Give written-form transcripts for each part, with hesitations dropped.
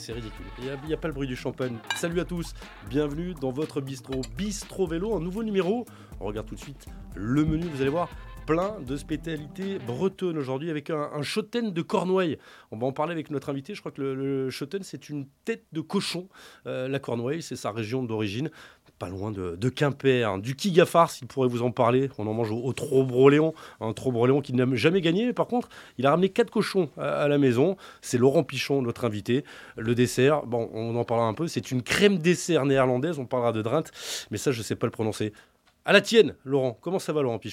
c'est ridicule. Il n'y a pas le bruit du champagne. Salut à tous, bienvenue dans votre Bistro Vélo, un nouveau numéro. On regarde tout de suite le menu, vous allez voir. Plein de spécialités bretonnes aujourd'hui avec un Schoten de Cornouailles. On va en parler avec notre invité. Je crois que le Schoten, c'est une tête de cochon. La Cornouaille, c'est sa région d'origine. Pas loin de Quimper, du Kigafars, il pourrait vous en parler. On en mange au Trobroléon, un Trobroléon qui n'a jamais gagné. Mais par contre, il a ramené 4 cochons à la maison. C'est Laurent Pichon, notre invité. Le dessert, bon, on en parlera un peu. C'est une crème dessert néerlandaise. On parlera de Drint, mais ça, je ne sais pas le prononcer. À la tienne, Laurent. Comment ça va, Laurent Pichon ?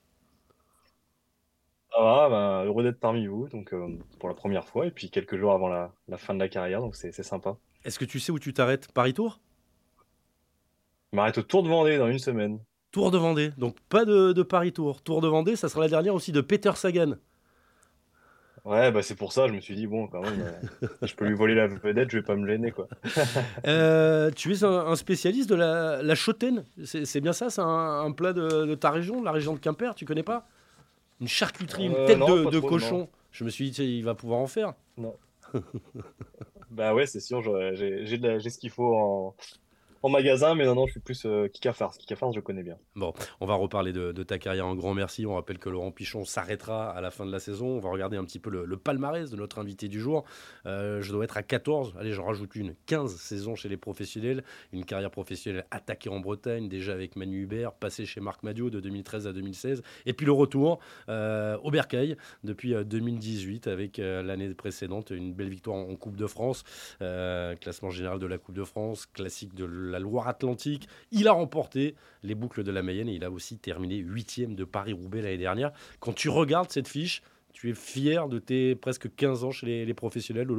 Ça va, heureux d'être parmi vous, donc pour la première fois, et puis quelques jours avant la fin de la carrière, donc c'est sympa. Est-ce que tu sais où tu t'arrêtes ? Paris-Tours ? Je m'arrête au Tour de Vendée dans une semaine. Tour de Vendée. Donc pas de Paris-Tours. Tour de Vendée, ça sera la dernière aussi de Peter Sagan. Ouais, bah c'est pour ça, je me suis dit, bon, quand même, si je peux lui voler la vedette, je vais pas me gêner, quoi. Tu es un spécialiste de la Schoten. C'est bien ça, c'est un plat de ta région, la région de Quimper, tu connais pas ? Une charcuterie, une tête Non, pas de trop, non. cochon. Je me suis dit, tu sais, il va pouvoir en faire. Non. Bah ouais, c'est sûr, j'ai ce qu'il faut en magasin, mais non, je suis plus Kikafars. Kikafars, je connais bien. Bon, on va reparler de ta carrière. Un grand merci. On rappelle que Laurent Pichon s'arrêtera à la fin de la saison. On va regarder un petit peu le palmarès de notre invité du jour. Je dois être à 14. Allez, j'en rajoute une. 15 saisons chez les professionnels. Une carrière professionnelle attaquée en Bretagne, déjà avec Manu Hubert, passé chez Marc Madiot de 2013 à 2016. Et puis le retour au Bercail depuis 2018 avec l'année précédente une belle victoire en Coupe de France. Classement général de la Coupe de France, classique de la Loire-Atlantique. Il a remporté les boucles de la Mayenne et il a aussi terminé 8e de Paris-Roubaix l'année dernière. Quand tu regardes cette fiche, tu es fier de tes presque 15 ans chez les professionnels, Lolo ?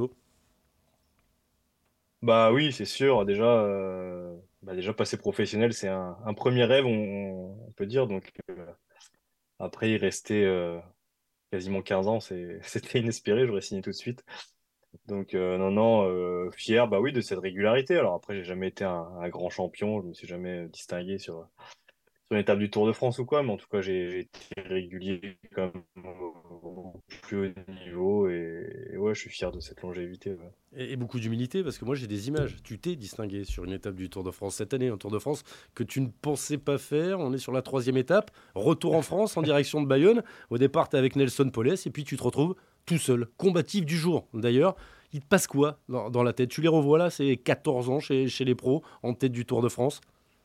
Bah oui, c'est sûr, déjà passer professionnel, c'est un premier rêve, on peut dire, donc après, il restait quasiment 15 ans, c'était inespéré, j'aurais signé tout de suite. Donc, non, fier, bah oui, de cette régularité. Alors après, j'ai jamais été un grand champion, je me suis jamais distingué sur une étape du Tour de France ou quoi, mais en tout cas, j'ai été régulier comme au plus haut niveau et ouais, je suis fier de cette longévité. Ouais. Et beaucoup d'humilité parce que moi j'ai des images. Tu t'es distingué sur une étape du Tour de France cette année, un Tour de France que tu ne pensais pas faire. On est sur la 3e étape, retour en France en direction de Bayonne. Au départ, tu es avec Nelson Poles et puis tu te retrouves tout seul, combatif du jour. D'ailleurs, il te passe quoi dans la tête ? Tu les revois là, c'est 14 ans chez les pros en tête du Tour de France.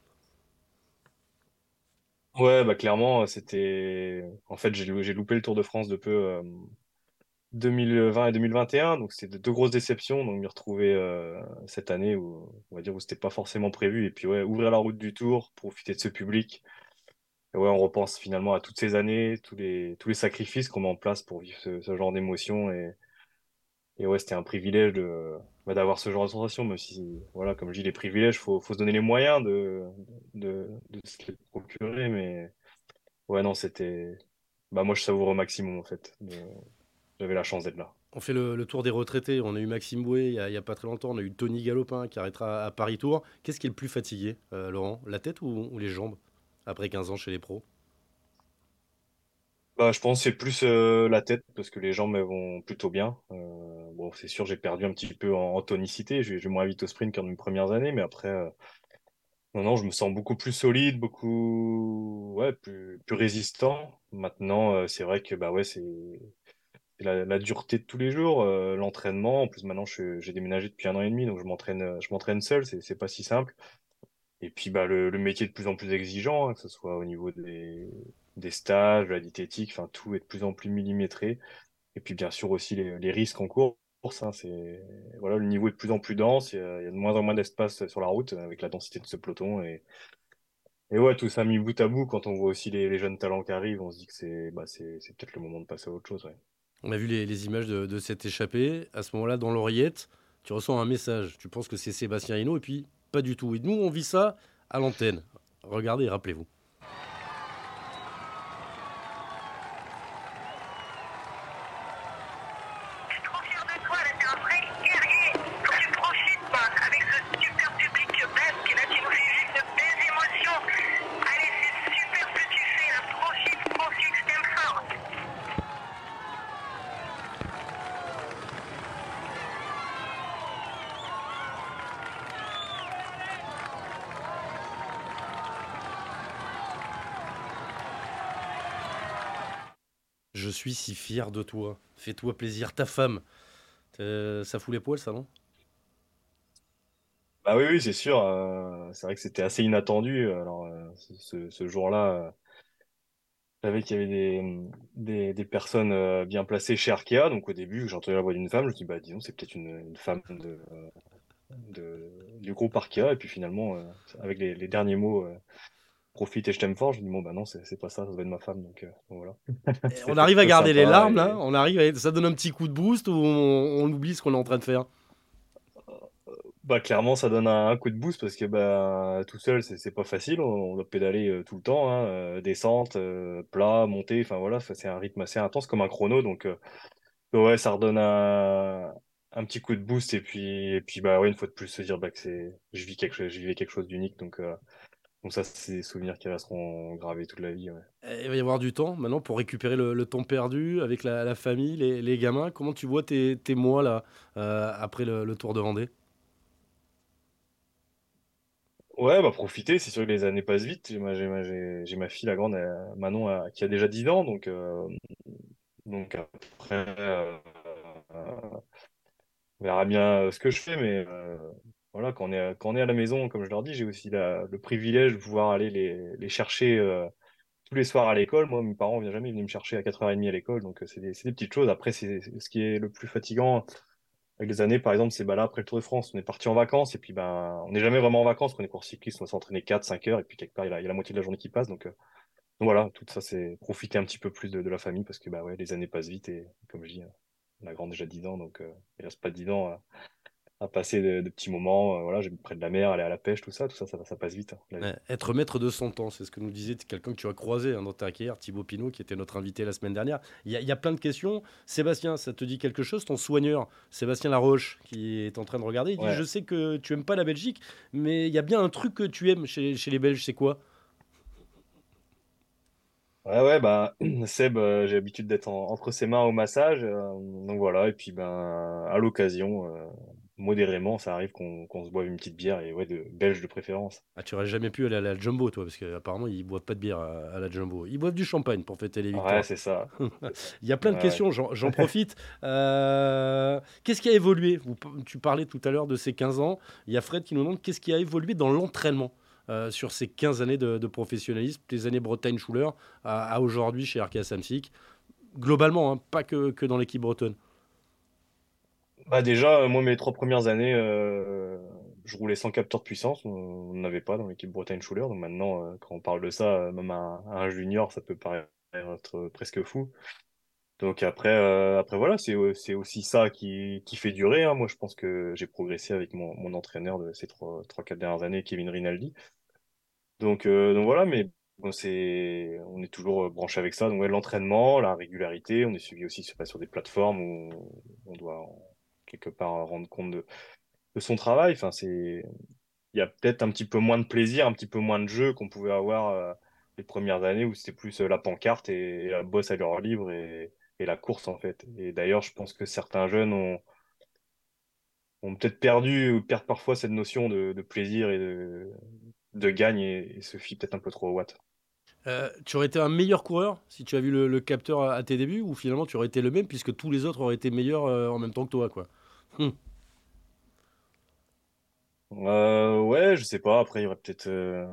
Ouais, bah clairement, c'était. En fait, j'ai loupé le Tour de France de peu 2020 et 2021, donc c'était deux grosses déceptions. Donc m'y retrouver cette année où on va dire où c'était pas forcément prévu. Et puis ouais, ouvrir la route du Tour, profiter de ce public. Et ouais, on repense finalement à toutes ces années, tous les sacrifices qu'on met en place pour vivre ce genre d'émotion. Et ouais, c'était un privilège d'avoir ce genre de sensation, même si, voilà, comme je dis, les privilèges, faut se donner les moyens de se les procurer. Mais ouais, non, moi, je savoure au maximum, en fait. J'avais la chance d'être là. On fait le tour des retraités. On a eu Maxime Bouet il y a pas très longtemps. On a eu Tony Galopin qui arrêtera à Paris-Tour. Qu'est-ce qui est le plus fatigué, Laurent ? La tête ou les jambes après 15 ans chez les pros ? Bah, je pense que c'est plus la tête, parce que les jambes elles vont plutôt bien. Bon, c'est sûr, j'ai perdu un petit peu en tonicité. J'ai moins vite au sprint qu'en mes premières années, mais après, non, je me sens beaucoup plus solide, ouais, plus résistant. Maintenant, c'est vrai que, bah ouais, c'est la dureté de tous les jours, l'entraînement. En plus, maintenant, j'ai déménagé depuis 1 an et demi, donc je m'entraîne seul, c'est pas si simple. Et puis, bah, le métier est de plus en plus exigeant, hein, que ce soit au niveau des stages, de la diététique, enfin, tout est de plus en plus millimétré. Et puis, bien sûr, aussi les risques en course, hein, voilà, le niveau est de plus en plus dense, il y a de moins en moins d'espace sur la route avec la densité de ce peloton. Et ouais, tout ça mis bout à bout, quand on voit aussi les jeunes talents qui arrivent, on se dit que c'est peut-être le moment de passer à autre chose, ouais. On a vu les images de cette échappée. À ce moment-là, dans l'oreillette, tu reçois un message. Tu penses que c'est Sébastien Hinault et puis pas du tout. Et nous, on vit ça à l'antenne. Regardez et rappelez-vous. Je suis trop fier de toi, là, t'es un vrai guerrier. Faut que tu profites, quoi, avec ce super public basque. Et là, tu nous fais juste de belles émotions. Allez, c'est super ce que tu fais, là. Profite, je t'aime fort. Je suis si fier de toi. Fais-toi plaisir. Ta femme, ça fout les poils, ça, non? Bah oui, oui, c'est sûr. C'est vrai que c'était assez inattendu. Alors, ce jour-là, je savais qu'il y avait des personnes bien placées chez Arkea. Donc, au début, j'ai entendu la voix d'une femme. Je me suis dit, bah, disons, c'est peut-être une femme du groupe Arkea. Et puis, finalement, avec les derniers mots, profite et je t'aime fort, je me dis, bon, bah non, c'est pas ça, ça doit être ma femme. Donc voilà. Et C'était on arrive à plutôt garder les sympa. larmes, là. Ça donne un petit coup de boost ou on oublie ce qu'on est en train de faire? Bah clairement ça donne un coup de boost parce que bah tout seul c'est pas facile, on doit pédaler tout le temps, hein, descente, plat, montée, enfin voilà, c'est un rythme assez intense comme un chrono donc ouais ça redonne un petit coup de boost et puis bah ouais une fois de plus se dire bah que je vivais quelque chose d'unique donc ça c'est des souvenirs qui resteront gravés toute la vie, ouais. Il va y avoir du temps maintenant pour récupérer le temps perdu avec la famille, les gamins. Comment tu vois tes mois là après le Tour de Vendée? Ouais, bah profiter, c'est sûr que les années passent vite. J'ai ma fille, la grande, Manon, qui a déjà 10 ans, donc après, on verra bien ce que je fais, mais voilà, quand on est à la maison, comme je leur dis, j'ai aussi le privilège de pouvoir aller les chercher tous les soirs à l'école. Moi, mes parents ne viennent jamais venir me chercher à 4h30 à l'école, donc c'est des petites choses. Après, c'est ce qui est le plus fatigant avec les années, par exemple, c'est bah là, après le Tour de France, on est parti en vacances, et puis ben, on n'est jamais vraiment en vacances, quand on est course cycliste, on va s'entraîner 4 5 heures, et puis quelque part, il y a la moitié de la journée qui passe, donc voilà, tout ça, c'est profiter un petit peu plus de la famille, parce que bah ouais, les années passent vite, et comme je dis, la grande déjà 10 ans, donc il reste pas 10 ans à passer de petits moments, voilà, j'habite près de la mer, aller à la pêche, ça passe vite, hein, la vie. Ouais, être maître de son temps, c'est ce que nous disait quelqu'un que tu as croisé dans ta carrière, Thibaut Pinot, qui était notre invité la semaine dernière. Il y a plein de questions. Sébastien, ça te dit quelque chose, ton soigneur, Sébastien Laroche, qui est en train de regarder, il dit, je Ouais, sais que tu aimes pas la Belgique, mais il y a bien un truc que tu aimes chez les Belges, c'est quoi? ouais, ouais, bah, Seb, j'ai l'habitude d'être entre ses mains au massage, donc voilà, et puis ben, à l'occasion, modérément, ça arrive qu'on se boive une petite bière, et ouais, de belge de préférence. Ah, tu aurais jamais pu aller à la Jumbo, toi, parce qu'apparemment, ils boivent pas de bière à la Jumbo. Ils boivent du champagne pour fêter les Ouais, victoires. c'est ça, c'est ça. Il y a plein Ouais, de ouais. questions, j'en profite. Qu'est-ce qui a évolué? Tu parlais tout à l'heure de ces 15 ans. Il y a Fred qui nous demande qu'est-ce qui a évolué dans l'entraînement sur ces 15 années de professionnalisme, tes années Bretagne-Schuller à aujourd'hui chez Arkea Samsic. Globalement, hein, pas que dans l'équipe bretonne. Bah déjà, moi, mes 3 premières années, je roulais sans capteur de puissance, on n'avait pas dans l'équipe Bretagne-Schuller, donc maintenant, quand on parle de ça, même à un junior, ça peut paraître presque fou. Donc après voilà, c'est aussi ça qui fait durer, hein. Moi, je pense que j'ai progressé avec mon entraîneur de ces 4 dernières années, Kevin Rinaldi. Donc voilà, mais bon, on est toujours branché avec ça. Donc ouais, l'entraînement, la régularité, on est suivi aussi sur des plateformes où on doit quelque part rendre compte de son travail. Enfin, il y a peut-être un petit peu moins de plaisir, un petit peu moins de jeu qu'on pouvait avoir les premières années où c'était plus la pancarte et la bosse à l'heure libre et la course en fait. Et d'ailleurs, je pense que certains jeunes ont peut-être perdu ou perdent parfois cette notion de plaisir et de gagne et se fient peut-être un peu trop au watt. Tu aurais été un meilleur coureur si tu as vu le capteur à tes débuts ou finalement tu aurais été le même puisque tous les autres auraient été meilleurs en même temps que toi, quoi. Ouais, je sais pas. Après, il y aurait peut-être.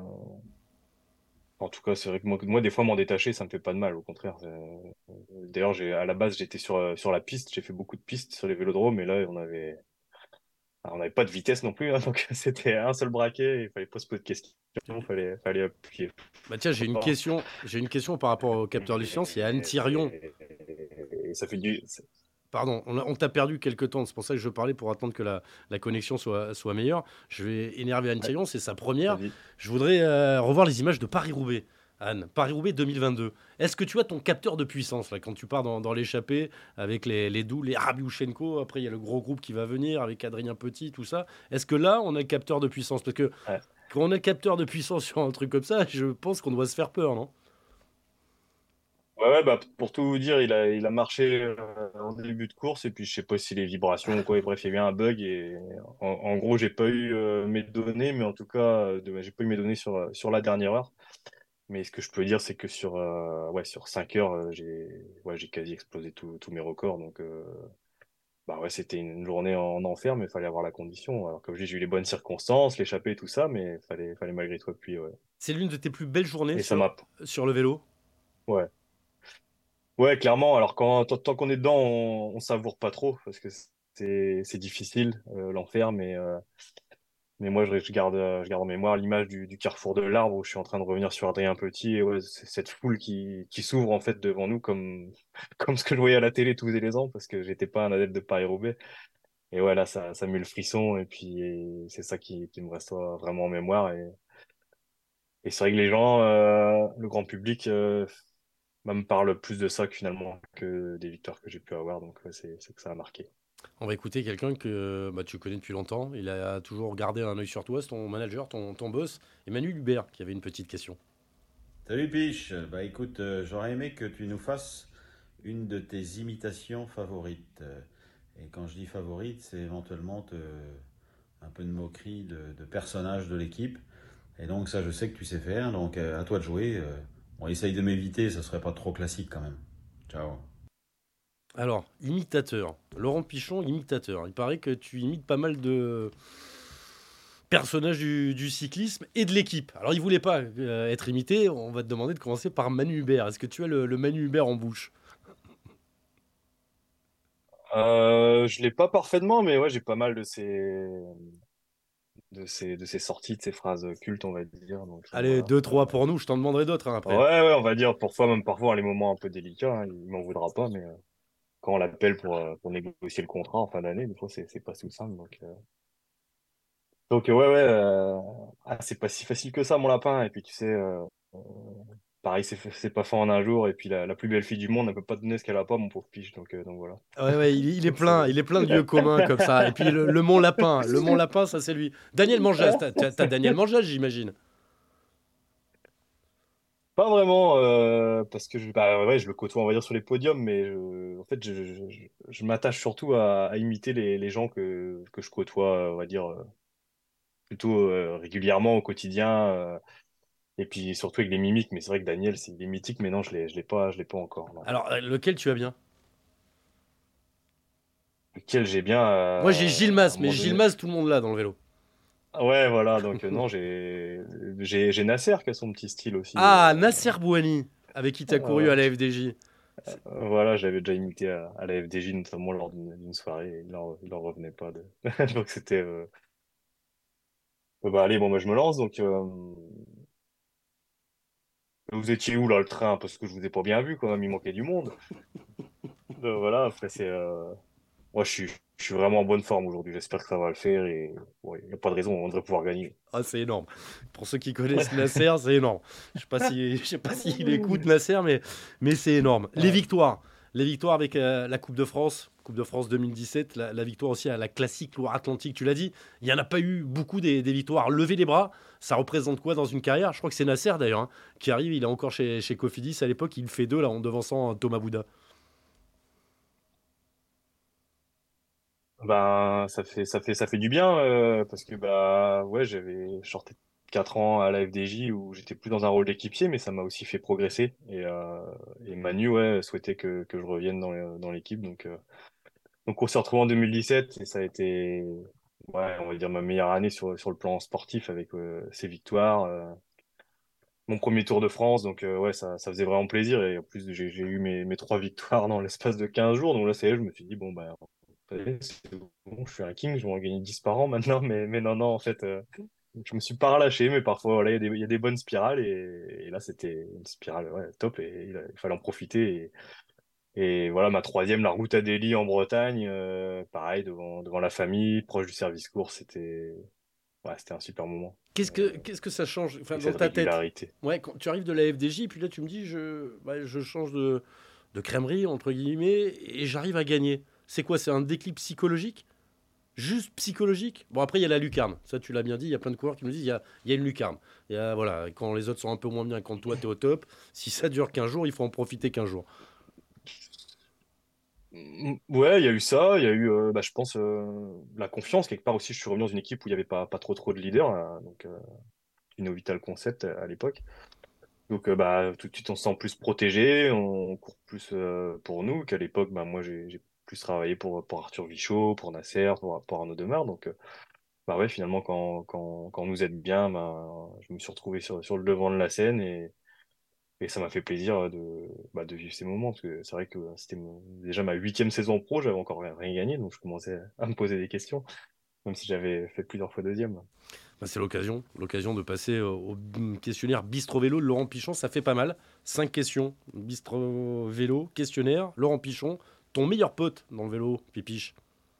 En tout cas, c'est vrai que moi, des fois, m'en détacher, ça me fait pas de mal. Au contraire. D'ailleurs, à la base, j'étais sur la piste. J'ai fait beaucoup de pistes sur les vélodromes. Et là, on n'avait pas de vitesse non plus, hein, donc c'était un seul braquet. Il fallait pas se poser de questions. Fallait appuyer Bah tiens, fort. j'ai une question par rapport au capteur de science. Il y a Anne Thirion. Et ça fait du. Pardon, on t'a perdu quelques temps. C'est pour ça que je parlais pour attendre que la connexion soit meilleure. Je vais énerver Anne Ouais, Thirion, c'est sa première. vas-y. Je voudrais revoir les images de Paris-Roubaix. Anne, Paris-Roubaix 2022. Est-ce que tu as ton capteur de puissance là, quand tu pars dans l'échappée avec les doux, les Rabiouchenko? Après, il y a le gros groupe qui va venir avec Adrien Petit, tout ça. Est-ce que là, on a le capteur de puissance? Parce que Ouais. quand on a le capteur de puissance sur un truc comme ça, je pense qu'on doit se faire peur, non? Ouais, ouais, bah, pour tout vous dire, il a marché en début de course et puis je sais pas si les vibrations ou quoi. Et bref, il y a eu un bug et en gros, j'ai pas eu mes données, mais en tout cas, j'ai pas eu mes données sur la dernière heure. Mais ce que je peux dire, c'est que sur 5 heures, j'ai quasi explosé tous mes records. Donc, bah ouais, c'était une journée en enfer, mais il fallait avoir la condition. Alors, comme je dis, j'ai eu les bonnes circonstances, l'échappée, tout ça, mais fallait malgré tout appuyer, ouais. C'est l'une de tes plus belles journées Et ça m'a. sur le vélo? Ouais. Ouais, clairement. Alors, tant qu'on est dedans, on savoure pas trop, parce que c'est difficile, l'enfer, mais moi, je garde en mémoire l'image du carrefour de l'Arbre où je suis en train de revenir sur Adrien Petit, et ouais, c'est cette foule qui s'ouvre en fait devant nous comme, comme ce que je voyais à la télé tous les ans, parce que j'étais pas un adepte de Paris-Roubaix. Et ouais, là, ça met le frisson, et puis c'est ça qui me reste vraiment en mémoire. Et c'est vrai que les gens, le grand public, me parle plus de ça que finalement que des victoires que j'ai pu avoir, donc ouais, c'est que ça a marqué. On va écouter quelqu'un que bah, tu connais depuis longtemps. Il a toujours gardé un œil sur toi, c'est ton manager, ton boss, Emmanuel Hubert, qui avait une petite question. Salut Piche, bah écoute, j'aurais aimé que tu nous fasses une de tes imitations favorites. Et quand je dis favorite, c'est éventuellement un peu de moquerie de personnages de l'équipe. Et donc ça, je sais que tu sais faire, donc à toi de jouer. Bon, essaye de m'éviter, ça serait pas trop classique quand même. Ciao. Alors, imitateur. Laurent Pichon, imitateur. Il paraît que tu imites pas mal de personnages du cyclisme et de l'équipe. Alors, il voulait pas être imité. On va te demander de commencer par Manu Hubert. Est-ce que tu as le Manu Hubert en bouche? Je l'ai pas parfaitement, mais ouais, j'ai pas mal de ces sorties, de ces phrases cultes, on va dire. Donc Allez, voilà. deux, trois pour nous. Je t'en demanderai d'autres hein, Ouais, après. ouais, on va dire parfois, les moments un peu délicats, hein, il m'en voudra pas, mais quand on l'appelle pour négocier le contrat en fin d'année, des fois c'est pas tout simple. Donc ouais, ouais, c'est pas si facile que ça, mon lapin. Et puis tu sais, pareil, c'est pas fait en un jour. Et puis la plus belle fille du monde, elle peut pas te donner ce qu'elle a pas, mon pauvre piche. Donc voilà. Ouais, ouais, il est plein, C'est- il est plein de lieux communs comme ça. Et puis le Mont Lapin, ça c'est lui. Daniel Manjas, t'as Daniel Manjas, j'imagine. Pas vraiment, parce que bah, ouais, je le côtoie, on va dire, sur les podiums, mais en fait, je m'attache surtout à imiter les gens que je côtoie, on va dire, plutôt régulièrement au quotidien, et puis surtout avec les mimiques. Mais c'est vrai que Daniel, il est mythique, mais non, je l'ai pas encore. Non. Alors, lequel tu as bien? Lequel j'ai bien, Moi j'ai Gilles à un Mas, mais moment Gilles donné. Mas, tout le monde l'a dans le vélo. Ah ouais, voilà, donc non, j'ai Nasser qui a son petit style aussi. Ah, Nasser Bouhanni, avec qui t'as couru à Ouais. la FDJ. Voilà, j'avais déjà imité à la FDJ, notamment lors d'une soirée, et il en revenait pas de. Donc c'était. Bah allez, bon, bah, je me lance. Donc, vous étiez où là, le train? Parce que je vous ai pas bien vu quand même, il manquait du monde. Voilà, après, moi, je suis vraiment en bonne forme aujourd'hui. J'espère que ça va le faire et il n'y a pas de raison, on devrait pouvoir gagner. Ah, c'est énorme. Pour ceux qui connaissent Nasser, c'est énorme. Je sais pas s'il écoute Nasser, mais c'est énorme. Les Ouais. victoires. Les victoires avec la Coupe de France 2017, la victoire aussi à la classique Loire-Atlantique, tu l'as dit. Il n'y en a pas eu beaucoup des victoires. Lever les bras, ça représente quoi dans une carrière? Je crois que c'est Nasser d'ailleurs, hein, qui arrive, il est encore chez Cofidis à l'époque, il fait deux là en devançant Thomas Bouda. Ben, ça fait du bien parce que bah ouais, je sortais de 4 ans à la FDJ où j'étais plus dans un rôle d'équipier, mais ça m'a aussi fait progresser. Et Manu, ouais, souhaitait que je revienne dans l'équipe. Donc on s'est retrouvé en 2017 et ça a été, ouais, on va dire ma meilleure année sur le plan sportif avec ces victoires. Mon premier Tour de France, donc ouais, ça faisait vraiment plaisir. Et en plus, j'ai eu mes 3 victoires dans l'espace de 15 jours. Donc là, c'est je me suis dit, bon, bah, ça y est, c'est bon, je suis un king, je vais en gagner 10 par an maintenant. Mais non, non, en fait, je me suis pas relâché, mais parfois, voilà, il y a des bonnes spirales. Et là, c'était une spirale ouais, top et il fallait en profiter. Et voilà, ma troisième, la route à Delhi en Bretagne, pareil, devant la famille, proche du service court, ouais, c'était un super moment. Qu'est-ce que ça change enfin, Et dans cette ta tête? régularité. Ouais, quand tu arrives de la FDJ, puis là tu me dis, je change de crèmerie, entre guillemets, et j'arrive à gagner. C'est quoi? C'est un déclic psychologique? Juste psychologique? Bon, après, il y a la lucarne. Ça, tu l'as bien dit, il y a plein de coureurs qui me disent, il y a une lucarne. Voilà, quand les autres sont un peu moins bien, quand toi, tu es au top, si ça dure qu'un jour, il faut en profiter qu'un jour. Ouais, il y a eu ça, il y a eu, bah, je pense, la confiance. Quelque part aussi, je suis revenu dans une équipe où il n'y avait pas trop de leaders, donc Inno Vital Concept à l'époque. Donc, bah, tout de suite, on se sent plus protégé, on court plus pour nous qu'à l'époque. Bah, moi, j'ai plus travaillé pour Arthur Vichot, pour Nasser, pour Arnaud Demar. Donc, bah ouais, finalement, quand on nous aide bien, bah, je me suis retrouvé sur le devant de la scène et ça m'a fait plaisir de vivre ces moments. Parce que c'est vrai que c'était déjà ma 8e saison pro, j'avais encore rien gagné, donc je commençais à me poser des questions, même si j'avais fait plusieurs fois deuxième. Bah, c'est l'occasion de passer au questionnaire Bistro Vélo de Laurent Pichon. Ça fait pas mal. 5 questions. Bistro Vélo, questionnaire. Laurent Pichon, ton meilleur pote dans le vélo, Pipiche.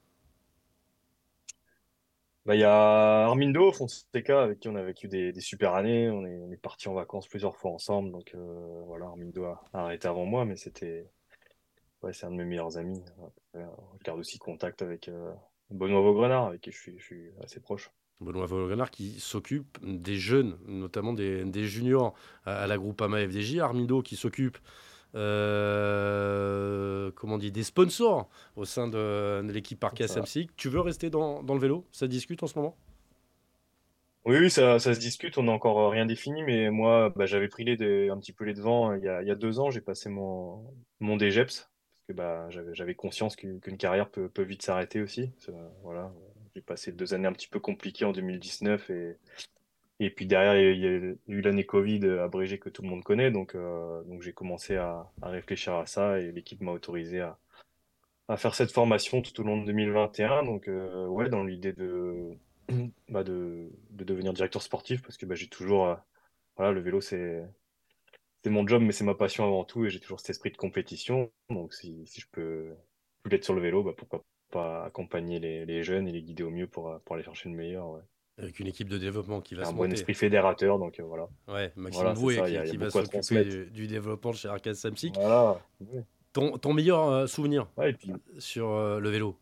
Bah, il y a Armindo Fonseca avec qui on a vécu des super années. On est partis en vacances plusieurs fois ensemble. Donc voilà, Armindo a arrêté avant moi, mais ouais, c'est un de mes meilleurs amis. Après, on garde aussi contact avec Benoît Vaugrenard, avec qui je suis assez proche. Benoît Vaugrenard qui s'occupe des jeunes, notamment des juniors à la Groupama FDJ. Armindo qui s'occupe comment on dit, des sponsors au sein de l'équipe Parc Ça. SMC. Tu veux rester dans le vélo? Ça discute en ce moment? Oui, oui, ça se discute. On n'a encore rien défini, mais moi, bah, j'avais pris un petit peu les devants il y a 2 ans. J'ai passé mon DGEPS parce que bah, j'avais conscience qu'une carrière peut vite s'arrêter aussi. Voilà, j'ai passé 2 années un petit peu compliquées en 2019 et puis derrière, il y a eu l'année Covid abrégée que tout le monde connaît. Donc j'ai commencé à réfléchir à ça et l'équipe m'a autorisé à faire cette formation tout au long de 2021. Donc ouais, dans l'idée de devenir directeur sportif parce que bah, j'ai toujours, voilà, le vélo c'est mon job, mais c'est ma passion avant tout et j'ai toujours cet esprit de compétition. Donc si je peux plus être sur le vélo, bah, pourquoi pas accompagner les jeunes et les guider au mieux pour aller chercher le meilleur. Ouais. Avec une équipe de développement qui va J'ai un se bon monter. esprit fédérateur, donc voilà. Ouais, Maxime Voilà, c'est Bouet ça, qui, il y a qui va beaucoup à s'occuper transmettre. du développement chez Arcade Samsic. Voilà. Ouais. Ton meilleur souvenir Ouais, et puis, sur le vélo?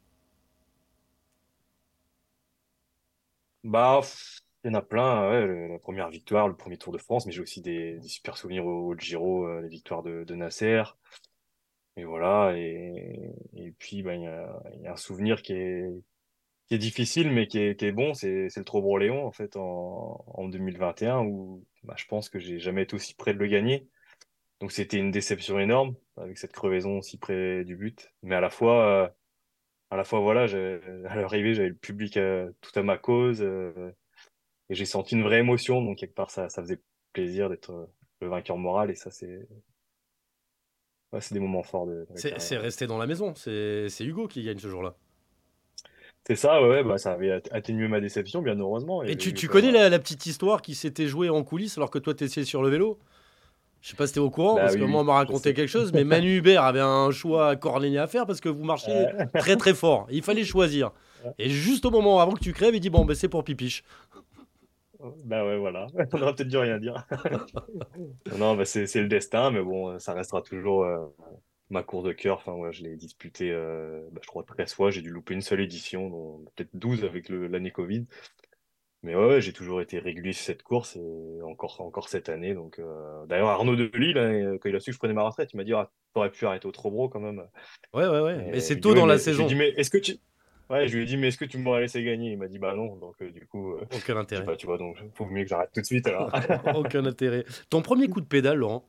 bah, il y en a plein. Ouais, la première victoire, le premier Tour de France, mais j'ai aussi des super souvenirs au Giro, les victoires de Nasser. Et voilà. Et puis, bah, il y a un souvenir qui est difficile, mais qui est bon. C'est le Trobro-Léon, en fait, en 2021, où bah, je pense que j'ai jamais été aussi près de le gagner. Donc, c'était une déception énorme, avec cette crevaison aussi près du but. Mais à la fois, voilà, à l'arrivée, j'avais le public tout à ma cause et j'ai senti une vraie émotion. Donc, quelque part, ça faisait plaisir d'être le vainqueur moral. Et ça, ouais, c'est des moments forts de la C'est carrière. Ouais. resté dans la maison. C'est Hugo qui gagne ce jour-là. C'est ça, ouais, bah, ça avait atténué ma déception, bien heureusement. Il y Et avait tu, eu tu quand même connais la petite histoire qui s'était jouée en coulisses alors que toi t'étais sur le vélo? Je sais pas si t'es au courant, Bah parce que oui, moi on oui, m'a je raconté sais. quelque chose, mais Manu Hubert avait un choix cornélien à faire parce que vous marchiez Ouais. très très fort. Il fallait choisir. Et juste au moment avant que tu crèves, il dit bon, ben c'est pour Pipiche. Bah ouais, voilà. On aurait peut-être dû rien dire. Non, bah c'est le destin, mais bon, ça restera toujours ma course de cœur. Enfin, ouais, je l'ai disputée, bah, je crois, 13 fois. J'ai dû louper une seule édition, dont peut-être 12 avec l'année Covid. Mais ouais, ouais, j'ai toujours été régulier sur cette course et encore cette année. Donc, d'ailleurs, Arnaud Delis, là, quand il a su que je prenais ma retraite, il m'a dit, ah, t'aurais pu arrêter au Trobro quand même. Ouais, ouais, ouais. Mais Et je c'est lui dis, tôt ouais, dans la mais je lui dis, saison. mais est-ce que tu. Ouais, je lui ai dit, mais est-ce que tu m'aurais laissé gagner? Il m'a dit, bah non. Donc, du coup, Aucun je dis, intérêt. bah, tu vois, donc, faut mieux que j'arrête tout de suite alors. Aucun intérêt. Ton premier coup de pédale, Laurent?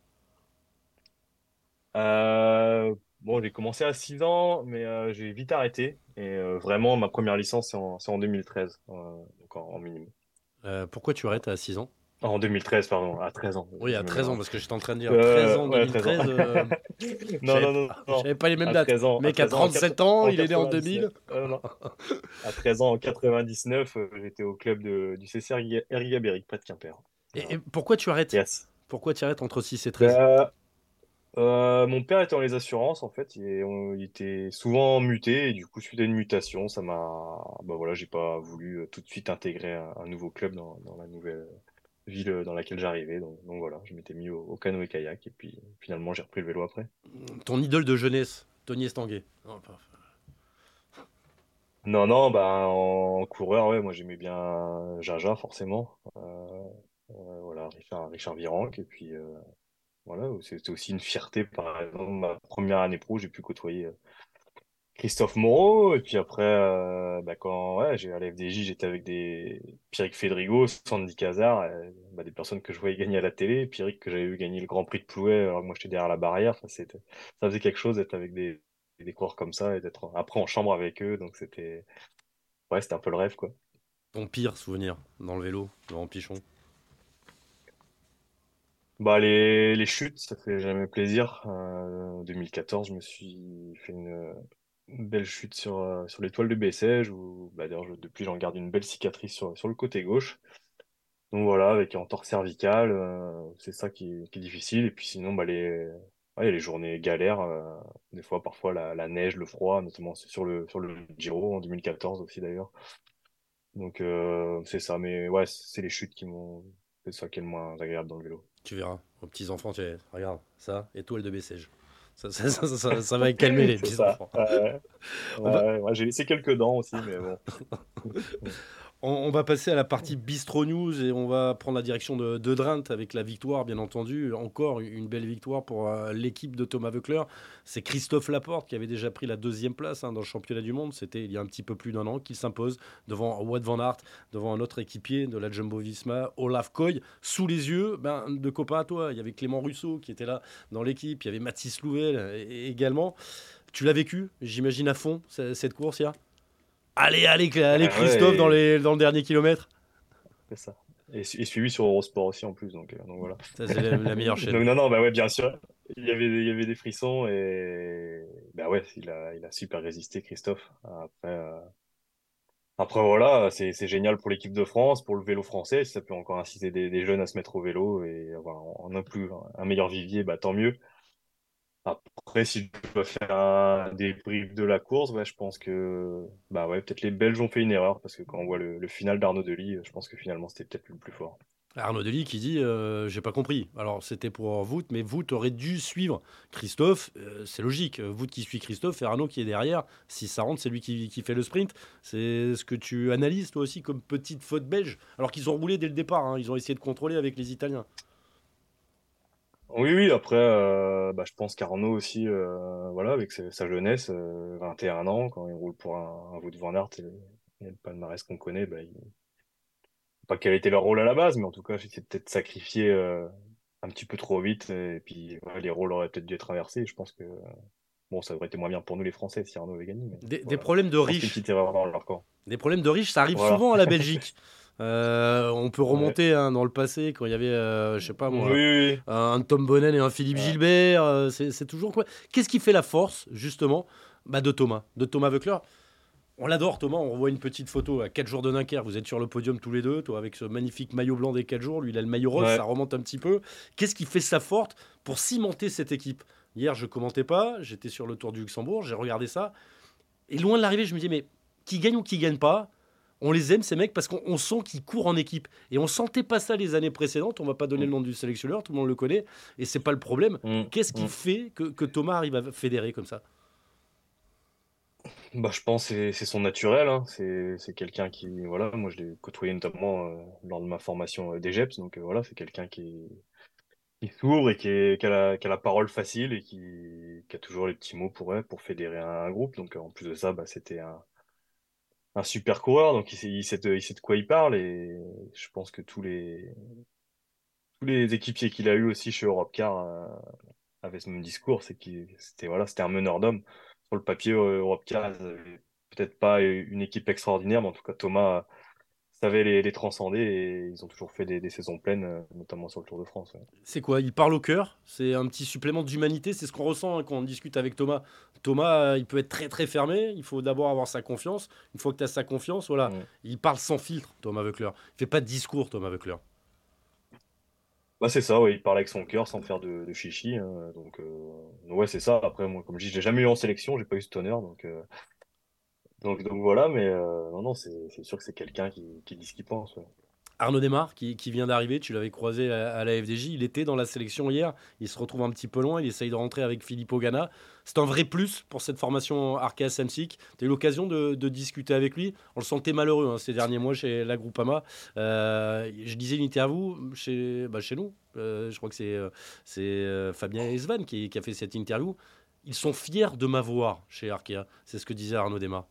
Bon, j'ai commencé à 6 ans, mais j'ai vite arrêté. Et vraiment, ma première licence, c'est en 2013, donc en minimum. Pourquoi tu Voilà. arrêtes à 6 ans? En 2013, pardon, à 13 ans, Oui, à je me 13 ans, mélange. parce que j'étais en train de dire 13 ans, Ouais, 13 ans. 2013. Non, J'avais non, non, non. j'avais pas les mêmes À dates. 13 ans, à Mec a 13 ans, 37 ans, en il est né en 99. 2000. Non. À 13 ans, en 99, j'étais au club du CC Erigabéric, près de Quimper. Et Voilà. pourquoi tu arrêtes? Yes. Pourquoi tu arrêtes entre 6 et 13? Ben, mon père était dans les assurances, en fait, il était souvent muté, et du coup, suite à une mutation, bah voilà, j'ai pas voulu tout de suite intégrer un nouveau club dans la nouvelle ville dans laquelle j'arrivais. Donc voilà, je m'étais mis au canoë-kayak, et puis finalement, j'ai repris le vélo après. Ton idole de jeunesse, Tony Estanguet. Non, pas- Non, non, bah en coureur, ouais, moi j'aimais bien Jaja, forcément. Voilà, Richard Virenque, et puis voilà, c'était aussi une fierté, par exemple, ma première année pro, j'ai pu côtoyer Christophe Moreau. Et puis après, quand ouais, j'ai à la FDJ, j'étais avec des Pierrick Fédrigo, Sandy Cazard, des personnes que je voyais gagner à la télé. Pierrick que j'avais vu gagner le Grand Prix de Plouay, alors que moi j'étais derrière la barrière. Enfin, ça faisait quelque chose d'être avec des coureurs comme ça et d'être après en chambre avec eux. Donc c'était un peu le rêve, quoi. Ton pire souvenir dans le vélo, Laurent Pichon? Les chutes, ça fait jamais plaisir. 2014, je me suis fait une belle chute sur l'étoile de Bessèges, où d'ailleurs depuis j'en garde une belle cicatrice sur le côté gauche. Donc voilà, avec un entorse cervicale, c'est ça qui est difficile. Et puis sinon, ouais, les journées galères, des fois, parfois la neige, le froid, notamment sur le Giro en 2014 aussi d'ailleurs. Donc c'est ça, mais ouais, c'est les chutes c'est ça qui est le moins agréable dans le vélo. Tu verras, aux petits-enfants, regarde, ça, étoile de Bessèges. Ça va calmer les C'est ça. petits-enfants. On va, Ouais, j'ai laissé quelques dents aussi, mais bon. on va passer à la partie Bistro News et on va prendre la direction de Drenthe avec la victoire, bien entendu. Encore une belle victoire pour l'équipe de Thomas Voeckler. C'est Christophe Laporte qui avait déjà pris la deuxième place dans le championnat du monde. C'était il y a un petit peu plus d'un an qu'il s'impose devant Wout van Aert, devant un autre équipier de la Jumbo-Visma, Olaf Koy, sous les yeux de copains à toi. Il y avait Clément Russo qui était là dans l'équipe, il y avait Mathis Louvel également. Tu l'as vécu, j'imagine, à fond, cette course, hier. Allez, Christophe, Ouais, dans le dernier kilomètre. c'est ça. Et suivi sur Eurosport aussi en plus, donc voilà. Ça, c'est la meilleure chaîne. Donc non, non, bah ouais, bien sûr. Il y avait des frissons et bah ouais, il a super résisté, Christophe. Après voilà, c'est génial pour l'équipe de France, pour le vélo français. Si ça peut encore inciter des jeunes à se mettre au vélo et avoir un meilleur vivier, bah tant mieux. Après, si je dois faire un débrief de la course, je pense que bah ouais, peut-être les Belges ont fait une erreur parce que quand on voit le final d'Arnaud Delis, je pense que finalement c'était peut-être le plus fort. Arnaud Delis qui dit j'ai pas compris. Alors c'était pour Wout, mais Wout aurait dû suivre Christophe. C'est logique. Wout qui suit Christophe et Arnaud qui est derrière. Si ça rentre, c'est lui qui fait le sprint. C'est ce que tu analyses toi aussi comme petite faute belge. Alors qu'ils ont roulé dès le départ. Ils ont essayé de contrôler avec les Italiens. Oui, oui, après, je pense qu'Arnaud aussi, voilà, avec sa jeunesse, 21 ans, quand il roule pour un Wout van Aert et le palmarès qu'on connaît, pas quel était leur rôle à la base, mais en tout cas, il s'est peut-être sacrifié un petit peu trop vite, et puis ouais, les rôles auraient peut-être dû être inversés. Je pense que bon, ça aurait été moins bien pour nous les Français si Arnaud avait gagné, mais Des voilà. problèmes de Je pense qu'il y a une riches. petite erreur dans leur camp. Des problèmes de riches, ça arrive Voilà. souvent à la Belgique. On peut Ouais. remonter dans le passé quand il y avait, je sais pas Oui, moi, oui, oui. un Tom Bonnen et un Philippe Ouais. Gilbert. C'est toujours quoi. Qu'est-ce qui fait la force, justement, de Thomas Voeckler? On l'adore, Thomas. On revoit une petite photo à 4 jours de Dunkerque. Vous êtes sur le podium tous les deux, toi avec ce magnifique maillot blanc des 4 jours. Lui, il a le maillot rose, ça Ouais. remonte un petit peu. Qu'est-ce qui fait sa force pour cimenter cette équipe? Hier, je commentais pas, j'étais sur le Tour du Luxembourg, j'ai regardé ça. Et loin de l'arrivée, je me dis, mais qui gagne ou qui gagne pas, on les aime ces mecs parce qu'on sent qu'ils courent en équipe. Et on sentait pas ça les années précédentes. On va pas donner le Mm, nom du sélectionneur, tout le monde le connaît. Et c'est pas le problème. mm, Qu'est-ce qui mm. fait que Thomas arrive à fédérer comme ça? Je pense que c'est son naturel, hein. C'est quelqu'un qui, voilà, moi je l'ai côtoyé notamment lors de ma formation d'EGEPS, donc voilà, c'est quelqu'un qui s'ouvre et qui a la parole facile et qui a toujours les petits mots pour fédérer un groupe. Donc en plus de ça, c'était un super coureur, donc il sait de quoi il parle et je pense que tous les équipiers qu'il a eu aussi chez Europcar avaient ce même discours, c'était un meneur d'hommes. Sur le papier, Europcar, ils avaient peut-être pas une équipe extraordinaire, mais en tout cas Thomas savait les transcender et ils ont toujours fait des saisons pleines, notamment sur le Tour de France. Ouais. C'est quoi? Il parle au cœur. C'est un petit supplément d'humanité. C'est ce qu'on ressent quand on discute avec Thomas. Thomas, il peut être très très fermé. Il faut d'abord avoir sa confiance. Une fois que tu as sa confiance, voilà. Mm. Il parle sans filtre, Thomas Voeckler. Il fait pas de discours, Thomas Voeckler. C'est ça, ouais, il parle avec son cœur sans faire de chichi, hein, donc ouais, c'est ça. Après, moi, comme je dis, je l'ai jamais eu en sélection, j'ai pas eu ce honneur, donc voilà, mais non, non, c'est sûr que c'est quelqu'un qui dit ce qu'il pense. Ouais. Arnaud Desmar, qui vient d'arriver, tu l'avais croisé à la FDJ, il était dans la sélection hier, il se retrouve un petit peu loin, il essaye de rentrer avec Filippo Ganna. C'est un vrai plus pour cette formation Arkea Samsic. Tu as eu l'occasion de discuter avec lui, on le sentait malheureux ces derniers mois chez la Groupama. Je disais une interview chez nous, je crois que c'est Fabien Esvan qui a fait cette interview. Ils sont fiers de m'avoir chez Arkea. C'est ce que disait Arnaud Desmar.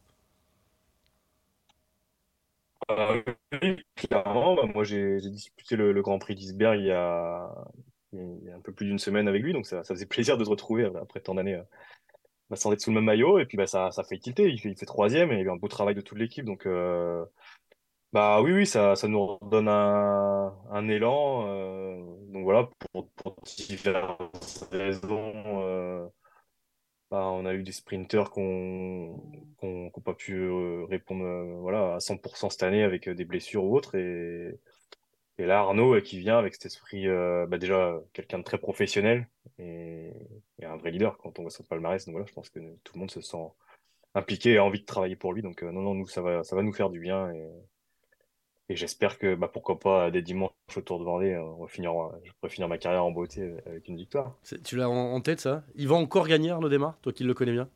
Oui, clairement, bah, moi j'ai disputé le Grand Prix d'Isberg il y a un peu plus d'une semaine avec lui, donc ça faisait plaisir de se retrouver après tant d'années bah, sans être sous le même maillot, et puis bah, ça fait tilter, il fait troisième, et il y a eu un beau travail de toute l'équipe, donc bah oui, oui, ça nous redonne un élan, donc voilà, pour diverses raisons, bah, on a eu des sprinters qui ont pas pu répondre voilà, à 100% cette année avec des blessures ou autres. Et là, Arnaud qui vient avec cet esprit, bah, déjà quelqu'un de très professionnel et, et un vrai leader quand on voit son palmarès. Donc voilà, je pense que tout le monde se sent impliqué et a envie de travailler pour lui. Donc non, non, nous, ça va nous faire du bien. Et j'espère que, bah, pourquoi pas, dès dimanche au Tour de Vendée, je pourrais finir ma carrière en beauté avec une victoire. Tu l'as en tête, ça? Il va encore gagner, Arnaud Desmar, toi qui le connais bien.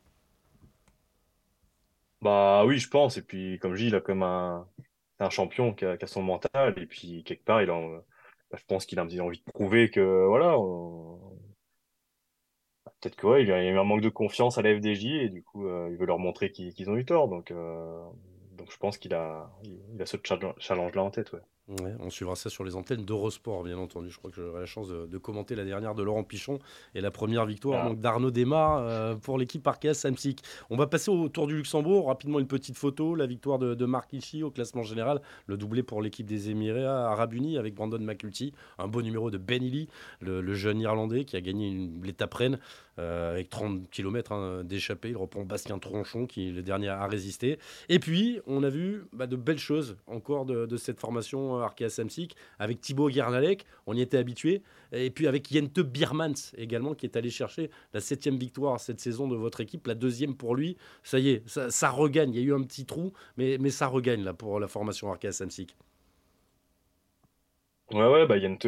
Bah oui, je pense. Et puis, comme je dis, il a comme c'est un champion qui a son mental. Et puis, quelque part, bah, je pense qu'il a envie de prouver que, voilà, peut-être que, ouais, il y a eu un manque de confiance à la FDJ. Et du coup, il veut leur montrer qu'ils ont eu tort. Donc, je pense qu'il a ce challenge-là en tête, ouais. Ouais, on suivra ça sur les antennes d'Eurosport, bien entendu. Je crois que j'aurai la chance de commenter la dernière de Laurent Pichon et la première victoire Ah, donc d'Arnaud Desmar pour l'équipe Arkea Samsic. On va passer au Tour du Luxembourg. Rapidement, une petite photo. La victoire de Marc Hirschi au classement général. Le doublé pour l'équipe des Émirats Arabes Unis avec Brandon McNulty. Un beau numéro de Ben Healy, le jeune Irlandais qui a gagné l'étape Rennes avec 30 km d'échappée. Il reprend Bastien Tronchon qui est le dernier à résister. Et puis, on a vu de belles choses encore de cette formation Arkea Samsic avec Thibaut Guernalec, on y était habitué. Et puis avec Jente Biermans également, qui est allé chercher la 7e victoire cette saison de votre équipe, la 2e pour lui. Ça y est, ça regagne. Il y a eu un petit trou, mais ça regagne là pour la formation Arkea Samsic. ouais, ouais, bah, Yente,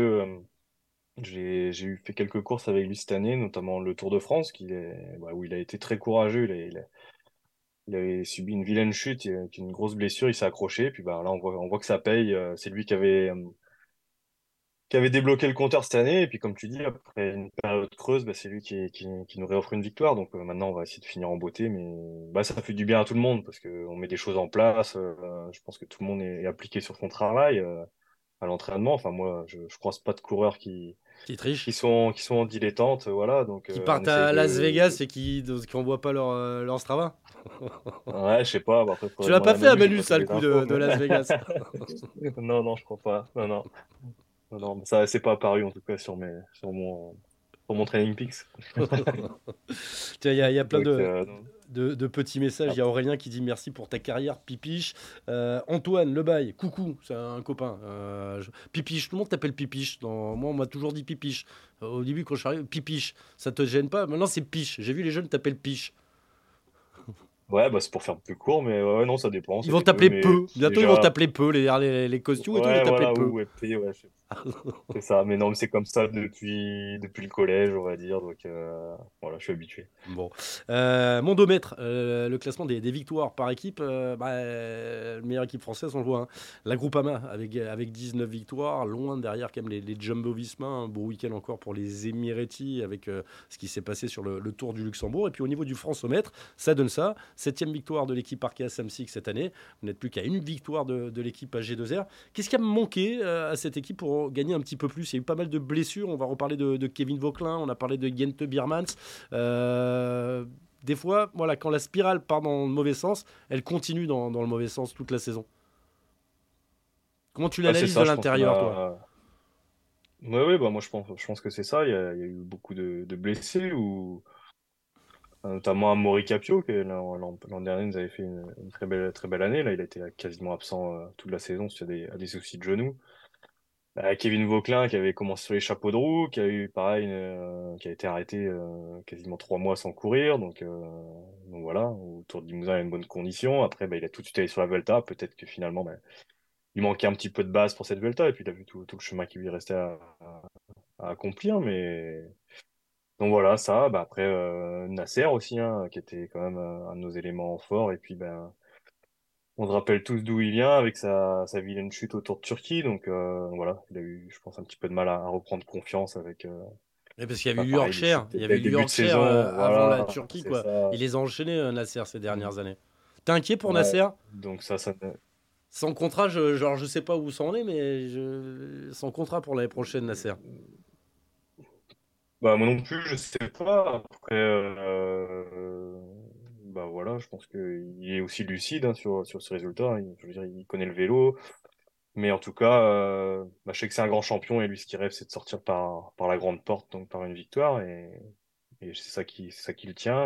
fait quelques courses avec lui cette année, notamment le Tour de France, bah, où il a été très courageux. Il avait subi une vilaine chute, une grosse blessure, il s'est accroché, puis bah, là on voit que ça paye. C'est lui qui avait débloqué le compteur cette année, et puis comme tu dis, après une période creuse, bah, c'est lui qui nous réoffre une victoire. Donc maintenant on va essayer de finir en beauté, mais bah, ça fait du bien à tout le monde, parce qu'on met des choses en place. Je pense que tout le monde est appliqué sur son travail, à l'entraînement. Enfin moi, je croise pas de coureurs qui, Qui qui triche, sont, qui sont en dilettante, voilà, donc qui on partent essaye à Las Vegas et qui n'envoient pas leur Strava. Ouais, je sais pas, bah, après, il Tu faudrait l'as demander pas à fait à Manu, j'ai Manu, pas ça, toutes le les coup infos, de mais... Las Vegas. Non, non, je crois pas. Non, non. Non, non, ça, c'est pas apparu, en tout cas, sur mon Training Peaks. Tiens, il y a plein Donc, de, non. de petits messages. Il y a Après. Aurélien qui dit merci pour ta carrière, Pipiche. Antoine Lebaille, coucou, c'est un copain. Pipiche, tout le monde t'appelle Pipiche. Moi, on m'a toujours dit Pipiche. Au début, quand je suis arrivé, Pipiche, ça te gêne pas? Maintenant, c'est Piche. J'ai vu les jeunes t'appellent Piche. Ouais, bah, c'est pour faire plus court, mais ouais, non, Ils ça vont peut, t'appeler mais peu. Bientôt, ils vont déjà, t'appeler peu. Les costumes et tout, ils vont ouais, t'appeler voilà, peu. ou FP, ouais, c'est ça. Mais non, mais c'est comme ça depuis le collège, on va dire, donc voilà, je suis habitué. Bon. Mondomètre, le classement des victoires par équipe, meilleure équipe française, on le voit. Hein. La Groupama avec 19 victoires, loin derrière quand même les Jumbo-Visma. Un beau week-end encore pour les Emiratis avec ce qui s'est passé sur le Tour du Luxembourg. Et puis au niveau du Françomètre, ça donne ça. 7e victoire de l'équipe Arkea Samsic cette année. Vous n'êtes plus qu'à une victoire de l'équipe AG2R. Qu'est-ce qui a manqué à cette équipe pour gagner un petit peu plus? Il y a eu pas mal de blessures. On va reparler de Kevin Vauquelin, on a parlé de Jente Biermans. Des fois, voilà, quand la spirale part dans le mauvais sens, elle continue dans le mauvais sens toute la saison. Comment tu Ouais, c'est l'analyses de ça, je pense qu'on l'intérieur, toi? a. Ouais, ouais, bah, moi, je pense que c'est ça. Il y a eu beaucoup de blessés, notamment à Maury Capio, qui l'an dernier nous avait fait une très belle année. Là, il a été quasiment absent toute la saison suite à des soucis de genoux. Kevin Vauquelin qui avait commencé sur les chapeaux de roue, qui a eu pareil, qui a été arrêté quasiment 3 mois sans courir. Donc voilà, au Tour de Limousin, il a une bonne condition. Après, bah, il a tout de suite allé sur la Vuelta. Peut-être que finalement, bah, il manquait un petit peu de base pour cette Vuelta. Et puis il a vu tout le chemin qui lui restait à accomplir. Mais donc voilà, ça. Bah, après, Nasser aussi, hein, qui était quand même un de nos éléments forts. Et puis, ben. On se rappelle tous d'où il vient avec sa vilaine chute autour de Turquie. Donc voilà, il a eu, je pense, un petit peu de mal à reprendre confiance avec. Et parce qu'il y avait eu pareil, Yorkshire, il y dès avait le eu début de Yorkshire saison, avant la voilà, Turquie, c'est quoi. ça. Il les a enchaînés, Nasser, ces Mm. dernières années. T'es inquiet pour Ouais. Nasser? Donc ça Sans contrat, genre, je sais pas où ça en est, mais sans contrat pour l'année prochaine, Nasser. bah, moi non plus, je sais pas. Après, bah voilà, je pense qu'il est aussi lucide hein, sur ce résultat. Je veux dire, il connaît le vélo. Mais en tout cas, bah, je sais que c'est un grand champion et lui, ce qu'il rêve, c'est de sortir par la grande porte, donc par une victoire. Et c'est ça qui le tient.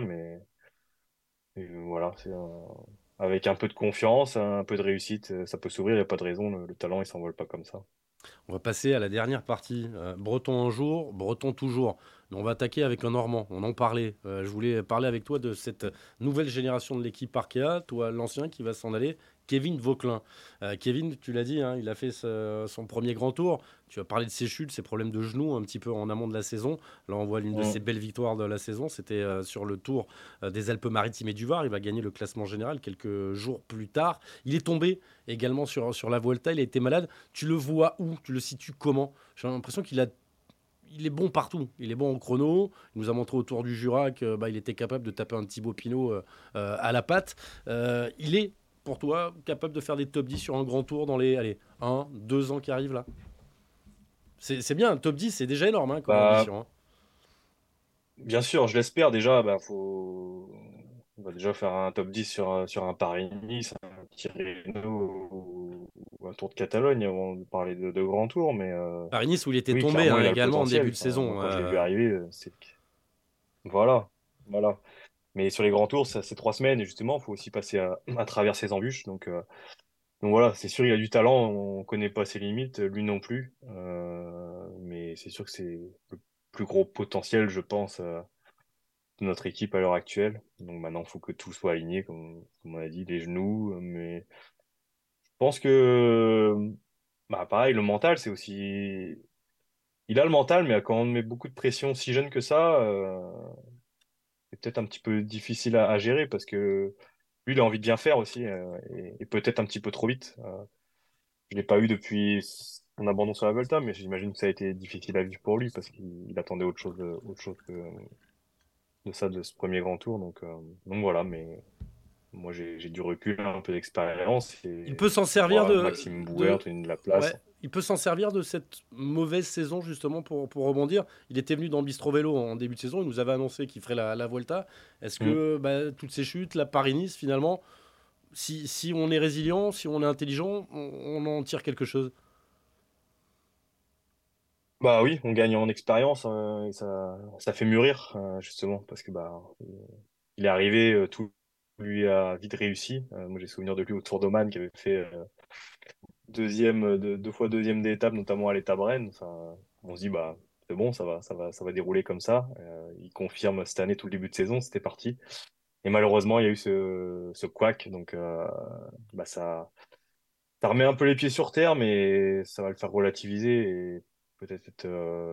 Mais voilà, avec un peu de confiance, un peu de réussite, ça peut s'ouvrir. Il n'y a pas de raison. Le talent, il s'envole pas comme ça. On va passer à la dernière partie. Breton un jour, Breton toujours. Mais on va attaquer avec un Normand. On en parlait. Je voulais parler avec toi de cette nouvelle génération de l'équipe Arkea. Toi, l'ancien qui va s'en aller, Kevin Vauquelin. Kevin, tu l'as dit, hein, il a fait son premier grand tour. Tu as parlé de ses chutes, ses problèmes de genoux un petit peu en amont de la saison. Là, on voit l'une de Mm. ses belles victoires de la saison. C'était sur le Tour des Alpes-Maritimes et du Var. Il va gagner le classement général quelques jours plus tard. Il est tombé également sur la Vuelta. Il a été malade. Tu le vois où? Tu le situes comment? J'ai l'impression il est bon partout. Il est bon en chrono. Il nous a montré au Tour du Jura qu'il était capable de taper un Thibaut Pinot à la patte. Il est, pour toi, capable de faire des top 10 sur un grand tour dans les 1, 2 ans qui arrivent là? C'est bien, un top 10, c'est déjà énorme hein, comme Bah, ambition. Hein. bien sûr, je l'espère déjà. On va déjà faire un top 10 sur un Paris-Nice, un Tirreno ou un Tour de Catalogne avant de parler de grand tour. Mais Paris-Nice où il était oui, tombé clairement, hein, il a le également en début potentiel. de Enfin, moi, saison. quand je l'ai vu arriver, voilà, voilà. Mais sur les grands tours, ça, c'est 3 semaines et justement, il faut aussi passer à travers ces embûches. Donc voilà, c'est sûr, il a du talent. On connaît pas ses limites, lui non plus. Mais c'est sûr que c'est le plus gros potentiel, je pense, de notre équipe à l'heure actuelle. Donc maintenant, il faut que tout soit aligné, comme on a dit, les genoux. Mais je pense que, bah, pareil, le mental, c'est aussi. Il a le mental, mais quand on met beaucoup de pression si jeune que ça, c'est peut-être un petit peu difficile à gérer parce que lui, il a envie de bien faire aussi et peut-être un petit peu trop vite. Je l'ai pas eu depuis son abandon sur la Volta, mais j'imagine que ça a été difficile à vivre pour lui parce qu'il attendait autre chose que de ça, de ce premier grand tour. Donc voilà, mais moi j'ai du recul, un peu d'expérience Il et peut s'en je servir vois Maxime Bouwer, Tony de la Place. ouais, il peut s'en servir de cette mauvaise saison justement pour rebondir. Il était venu dans Bistro Vélo en début de saison, il nous avait annoncé qu'il ferait la Vuelta. Est-ce Mm. que toutes ces chutes, la Paris-Nice finalement, si on est résilient, si on est intelligent, on en tire quelque chose? Bah oui, on gagne en expérience et ça fait mûrir justement parce que bah il est arrivé, tout lui a vite réussi. Moi j'ai souvenir de lui au Tour d'Oman qui avait fait deuxième, 2 fois deuxième d'étape, notamment à l'étape Rennes. Enfin, on se dit bah c'est bon, ça va dérouler comme ça. Il confirme cette année tout le début de saison, c'était parti. Et malheureusement il y a eu ce couac, donc bah ça remet un peu les pieds sur terre, mais ça va le faire relativiser et peut-être être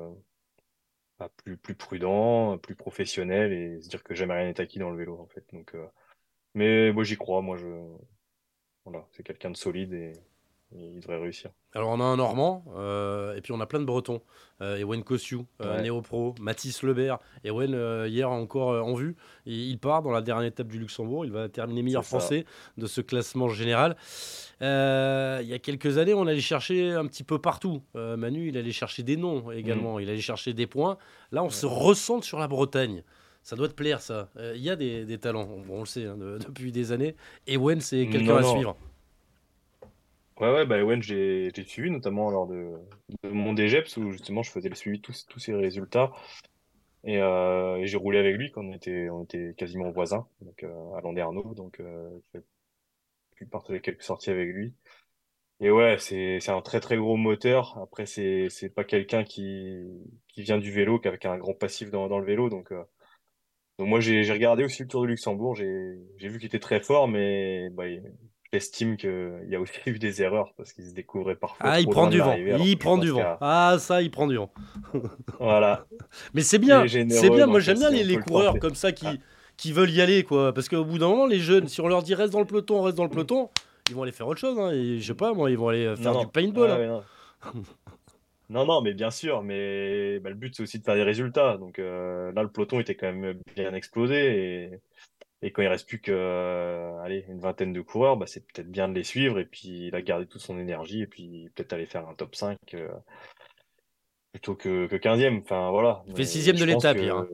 plus prudent, plus professionnel et se dire que jamais rien n'est acquis dans le vélo en fait. Mais moi j'y crois, voilà, c'est quelqu'un de solide et il devrait réussir. Alors on a un Normand, et puis on a plein de Bretons. Ewen Kosciu, Ouais, Néo-Pro, Mathis Lebert. Ewen, hier encore en vue, il part dans la dernière étape du Luxembourg. Il va terminer c'est meilleur ça. français de ce classement général. Il y a quelques années, on allait chercher un petit peu partout. Manu, il allait chercher des noms Mm. également. Il allait chercher des points. Là, on Ouais. se ressente sur la Bretagne. Ça doit te plaire, ça. Il y a des talents, bon, on le sait, hein, depuis des années. Ewen, c'est quelqu'un Non, à non. suivre. Ouais, bah Ewen, j'ai suivi notamment lors de mon DGEPS où justement je faisais le suivi de tous ses résultats et j'ai roulé avec lui quand on était quasiment voisins, donc à Landerneau, donc j'ai pu partager quelques sorties avec lui. Et ouais, c'est un très très gros moteur. Après, c'est pas quelqu'un qui vient du vélo, qu'avec un grand passif dans le vélo. Donc moi, j'ai regardé aussi le Tour de Luxembourg. J'ai vu qu'il était très fort, mais bah, j'estime qu'il y a aussi eu des erreurs parce qu'il se découvrait parfois Ah, il trop prend loin de du vent. l'arrivée, alors Il que je prend du pense vent. Ah, ça, il prend du vent. voilà, Mais c'est il est bien, c'est généreux, bien. Moi, donc j'aime bien si on les peut le coureurs tenter. comme ça Ah, qui veulent y aller, quoi. Parce qu'au bout d'un moment, les jeunes, si on leur dit reste dans le peloton, ils vont aller faire autre chose. Hein. Et, je sais pas, moi, ils vont aller non, faire du non, paintball. ouais, Hein. ouais, non. Non, non, mais bien sûr, mais le but c'est aussi de faire des résultats. Donc là, le peloton était quand même bien explosé et quand il reste plus que allez, une vingtaine de coureurs, bah, c'est peut-être bien de les suivre et puis il a gardé toute son énergie et puis peut-être aller faire un top 5 plutôt que 15e. Enfin voilà, Il fait mais sixième de je pense l'étape hier, que hein.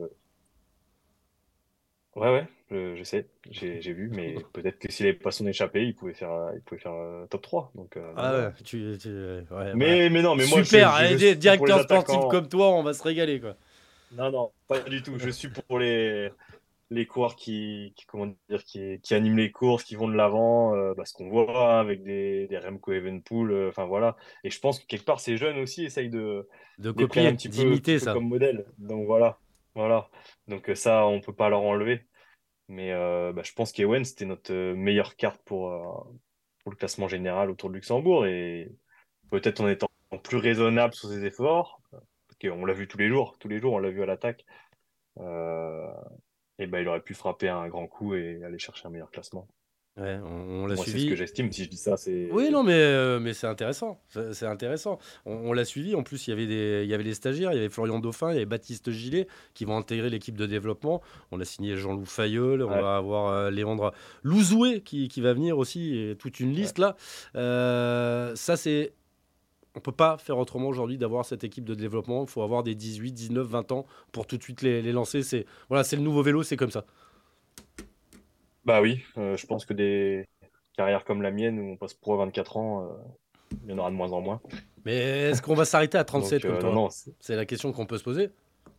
ouais, ouais, je sais, j'ai vu, mais peut-être que s'il avait pas son échappé, il pouvait faire top 3. Donc Ah ouais, voilà. ouais, voilà. Mais non, mais moi Super, je allez, suis pour les directeur sportif attaquants. comme toi, on va se régaler, quoi. Non, non, pas du tout. Je suis pour les coureurs comment dire, qui animent les courses, qui vont de l'avant, bah, ce qu'on voit hein, avec des Remco Evenepoel, enfin voilà. Et je pense que quelque part, ces jeunes aussi essayent De les prennent copier, un petit d'imiter peu ça. comme modèle. Donc voilà, voilà. Donc ça, on peut pas leur enlever. Mais bah, je pense qu'Ewen, c'était notre meilleure carte pour le classement général autour de Luxembourg. Et peut-être en étant plus raisonnable sur ses efforts, parce qu'on l'a vu tous les jours, on l'a vu à l'attaque. Euh, et ben, il aurait pu frapper un grand coup et aller chercher un meilleur classement. Ouais, on l'a Moi, c'est ce que suivi. j'estime. Si je dis ça, Oui, c'est... non, mais c'est intéressant. C'est intéressant. On l'a suivi. En plus, il y avait les stagiaires. Il y avait Florian Dauphin, il y avait Baptiste Gillet qui vont intégrer l'équipe de développement. On a signé Jean-Loup Fayeul. On Ouais, va avoir Léandre Louzoué qui va venir aussi. Et toute une ouais. liste là. Ça, c'est. On peut pas faire autrement aujourd'hui d'avoir cette équipe de développement. Il faut avoir des 18, 19, 20 ans pour tout de suite les lancer. Voilà, c'est le nouveau vélo, c'est comme ça. Bah oui, je pense que des carrières comme la mienne, où on passe pro à 24 ans, il y en aura de moins en moins. Mais est-ce qu'on va s'arrêter à 37 Donc comme non, toi? non, C'est la question qu'on peut se poser.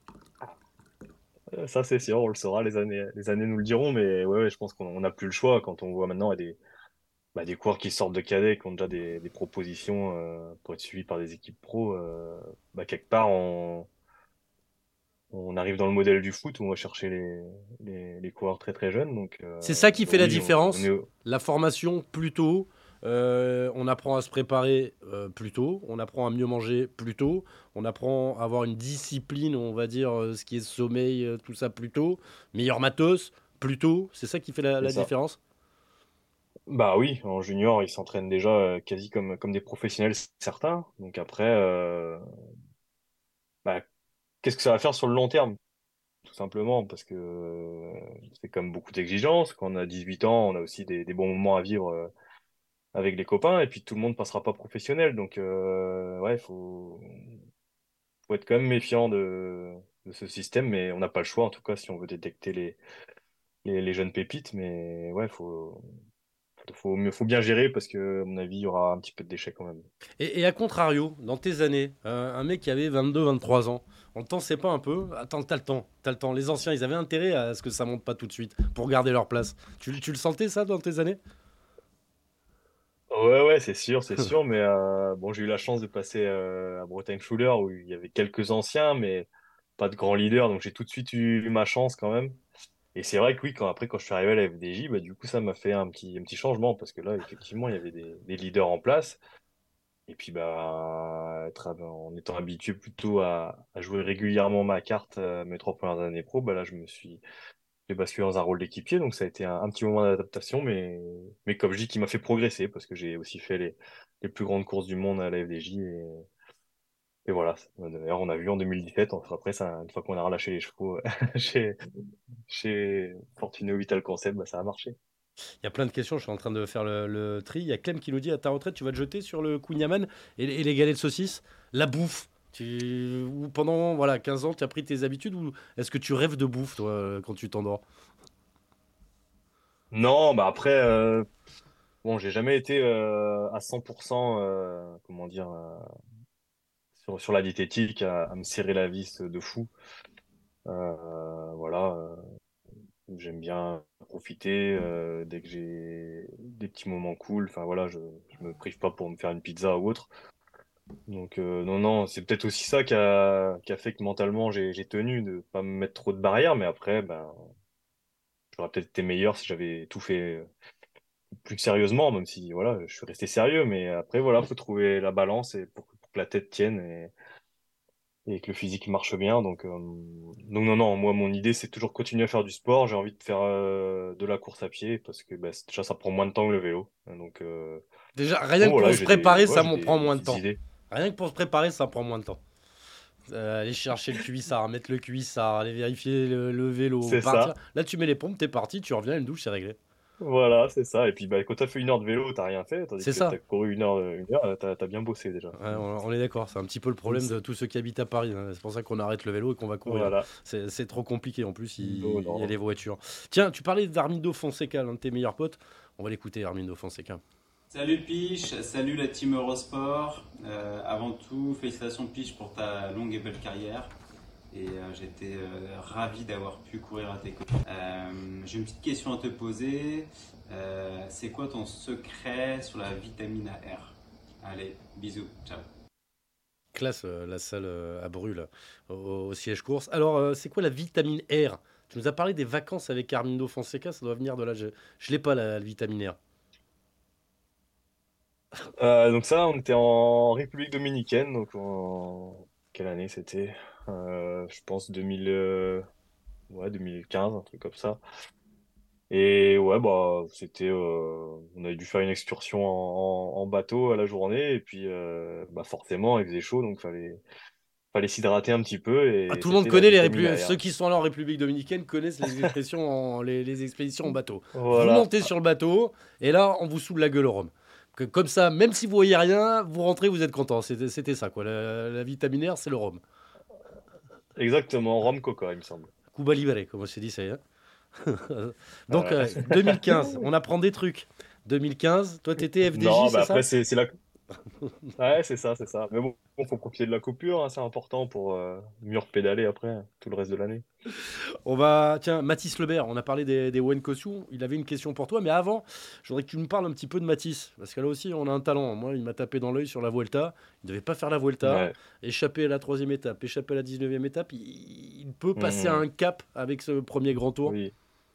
ça c'est sûr, on le saura, les années nous le diront, mais ouais, ouais, je pense qu'on n'a plus le choix quand on voit maintenant des coureurs qui sortent de cadet, qui ont déjà des propositions pour être suivis par des équipes pro. Bah, quelque part, on arrive dans le modèle du foot où on va chercher les coureurs très très jeunes. C'est ça qui fait la Oui, on est... différence. La formation plus tôt. On apprend à se préparer plus tôt. On apprend à mieux manger plus tôt. On apprend à avoir une discipline, on va dire, ce qui est sommeil, tout ça plus tôt. Meilleur matos plus tôt. C'est ça qui fait C'est la ça. différence. Bah oui, en junior, ils s'entraînent déjà quasi comme des professionnels, certains. Donc après, bah, qu'est-ce que ça va faire sur le long terme? Tout simplement, parce que c'est comme beaucoup d'exigences. Quand on a 18 ans, on a aussi des bons moments à vivre avec les copains, et puis tout le monde passera pas professionnel. Donc ouais, faut être quand même méfiant de ce système, mais on n'a pas le choix, en tout cas, si on veut détecter les jeunes pépites. Mais ouais, faut bien gérer, parce que, à mon avis, il y aura un petit peu de déchets quand même. Et à contrario, dans tes années, un mec qui avait 22, 23 ans, on le tensait pas un peu? Attends, t'as le temps, t'as le temps. Les anciens, ils avaient intérêt à ce que ça monte pas tout de suite pour garder leur place. Tu le sentais ça dans tes années? Ouais, ouais, c'est sûr, mais bon, j'ai eu la chance de passer à Bretagne Schuler où il y avait quelques anciens, mais pas de grands leaders, donc j'ai tout de suite eu ma chance quand même. Et c'est vrai que oui, quand je suis arrivé à la FDJ, bah, du coup, ça m'a fait un petit changement, parce que là, effectivement, il y avait des leaders en place. Et puis, bah, en étant habitué plutôt à jouer régulièrement ma carte mes 3 premières années pro, bah là, j'ai basculé dans un rôle d'équipier, donc ça a été un petit moment d'adaptation, mais comme je dis, qui m'a fait progresser, parce que j'ai aussi fait les plus grandes courses du monde à la FDJ, et voilà. D'ailleurs, on a vu en 2017, après, ça, une fois qu'on a relâché les chevaux chez, chez Fortuné Vital Concept, bah, ça a marché. Il y a plein de questions, je suis en train de faire le tri. Il y a Clem qui nous dit à ta retraite, tu vas te jeter sur le kouign-amann et les galets de saucisse. La bouffe. Ou pendant voilà, 15 ans, tu as pris tes habitudes ou est-ce que tu rêves de bouffe, toi, quand tu t'endors? Non, bah après, bon, j'ai jamais été à 100%, comment dire, sur la diététique, à me serrer la vis de fou. Voilà, j'aime bien profiter dès que j'ai des petits moments cool. Enfin voilà, je me prive pas pour me faire une pizza ou autre. Donc non, non, c'est peut-être aussi ça qui a fait que mentalement j'ai tenu de pas me mettre trop de barrières. Mais après, ben, j'aurais peut-être été meilleur si j'avais tout fait plus sérieusement, même si voilà, je suis resté sérieux. Mais après, voilà, faut trouver la balance et pour que la tête tienne et que le physique marche bien. Donc non, non, moi, mon idée, c'est toujours continuer à faire du sport. J'ai envie de faire de la course à pied parce que bah, déjà, ça prend moins de temps que le vélo. Donc Déjà, rien bon, que pour voilà, se préparer, ça j'ai m'en prend des moins de petites temps. idées. Rien que pour se préparer, ça prend moins de temps. Aller chercher le cuissard, mettre le cuissard, aller vérifier le vélo, C'est partir. ça. Là, tu mets les pompes, t'es parti, tu reviens, une douche, c'est réglé. Voilà, c'est ça. Et puis bah, quand t'as fait 1 heure de vélo, t'as rien fait, tandis C'est que t'as ça. couru une heure, t'as bien bossé déjà. Ouais, on est d'accord, c'est un petit peu le problème de tous ceux qui habitent à Paris, hein. C'est pour ça qu'on arrête le vélo et qu'on va courir. Voilà. C'est trop compliqué, en plus, Non, il y a les non. voitures. Tiens, tu parlais d'Armindo Fonseca, l'un de tes meilleurs potes. On va l'écouter, Armindo Fonseca. Salut Piche, salut la team Eurosport. Avant tout, félicitations Piche pour ta longue et belle carrière. Et j'étais ravi d'avoir pu courir à tes côtés. J'ai une petite question à te poser. C'est quoi ton secret sur la vitamine R? Allez, bisous, ciao. Classe, la salle à Brûle, au siège course. Alors, c'est quoi la vitamine R? Tu nous as parlé des vacances avec Armindo Fonseca, ça doit venir de là. Je l'ai pas, la vitamine R. Donc ça, on était en République dominicaine, donc en... Quelle année c'était? Je pense 2015, un truc comme ça. Et ouais, bah, on avait dû faire une excursion en bateau à la journée, et puis bah, forcément, il faisait chaud, donc fallait s'hydrater un petit peu, Ah, et tout le monde c'était la connaît vitamine ceux A. qui sont allés en République dominicaine connaissent les expressions les expéditions en bateau. Vous Voilà, montez sur le bateau et là on vous saoule la gueule au rhum. Comme ça, même si vous voyez rien, vous rentrez, vous êtes content. C'était ça quoi. La vitamine R, c'est le rhum. exactement, rhum coca, il me semble. Cuba Libre, comme on s'est dit, ça y est. Donc Ouais. 2015, on apprend des trucs. 2015, toi t'étais FDJ, Non, bah c'est ça? après, c'est la... Ouais, c'est ça, c'est ça. Mais bon, faut profiter de la coupure, hein, c'est important pour mieux repédaler après, tout le reste de l'année. On va. Tiens, Mathis Lebert, on a parlé des Wen Kossu. Il avait une question pour toi, mais avant, je voudrais que tu me parles un petit peu de Mathis. Parce que là aussi, on a un talent. Moi, il m'a tapé dans l'œil sur la Vuelta. Il ne devait pas faire la Vuelta. Ouais. Échapper à la troisième étape, échapper à la 19e étape. Il peut passer à Mhm. un cap avec ce premier grand tour. Oui.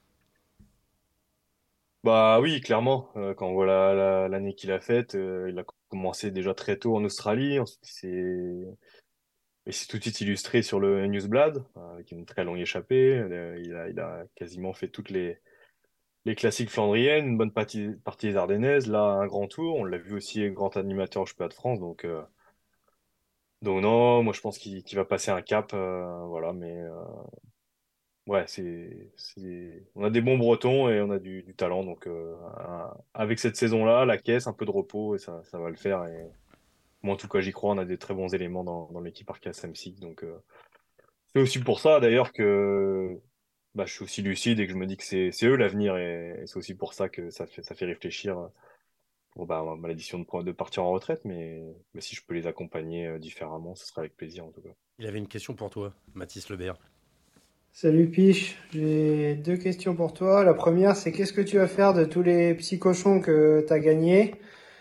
Bah oui, clairement. Quand on voit l'année qu'il a faite, il a commencé déjà très tôt en Australie. Ensuite, il s'est tout de suite illustré sur le Newsblad, avec une très longue échappée. Il a quasiment fait toutes les classiques flandriennes, une bonne partie des Ardennaises. Là, un grand tour. On l'a vu aussi grand animateur au Championnat de France. Donc non, moi je pense qu'il va passer un cap. Voilà, mais ouais, on a des bons Bretons et on a du talent. Donc avec cette saison-là, la caisse, un peu de repos et ça va le faire. Et moi en tout cas, j'y crois. On a des très bons éléments dans l'équipe Arca Samsic. Donc c'est aussi pour ça d'ailleurs que bah, je suis aussi lucide et que je me dis que c'est eux l'avenir. Et c'est aussi pour ça que ça fait réfléchir pour bah, ma décision de partir en retraite. Mais si je peux les accompagner différemment, ce sera avec plaisir en tout cas. Il avait une question pour toi, Mathis Lebert. Salut Piche, j'ai deux questions pour toi. La première, c'est qu'est-ce que tu vas faire de tous les petits cochons que tu as gagnés?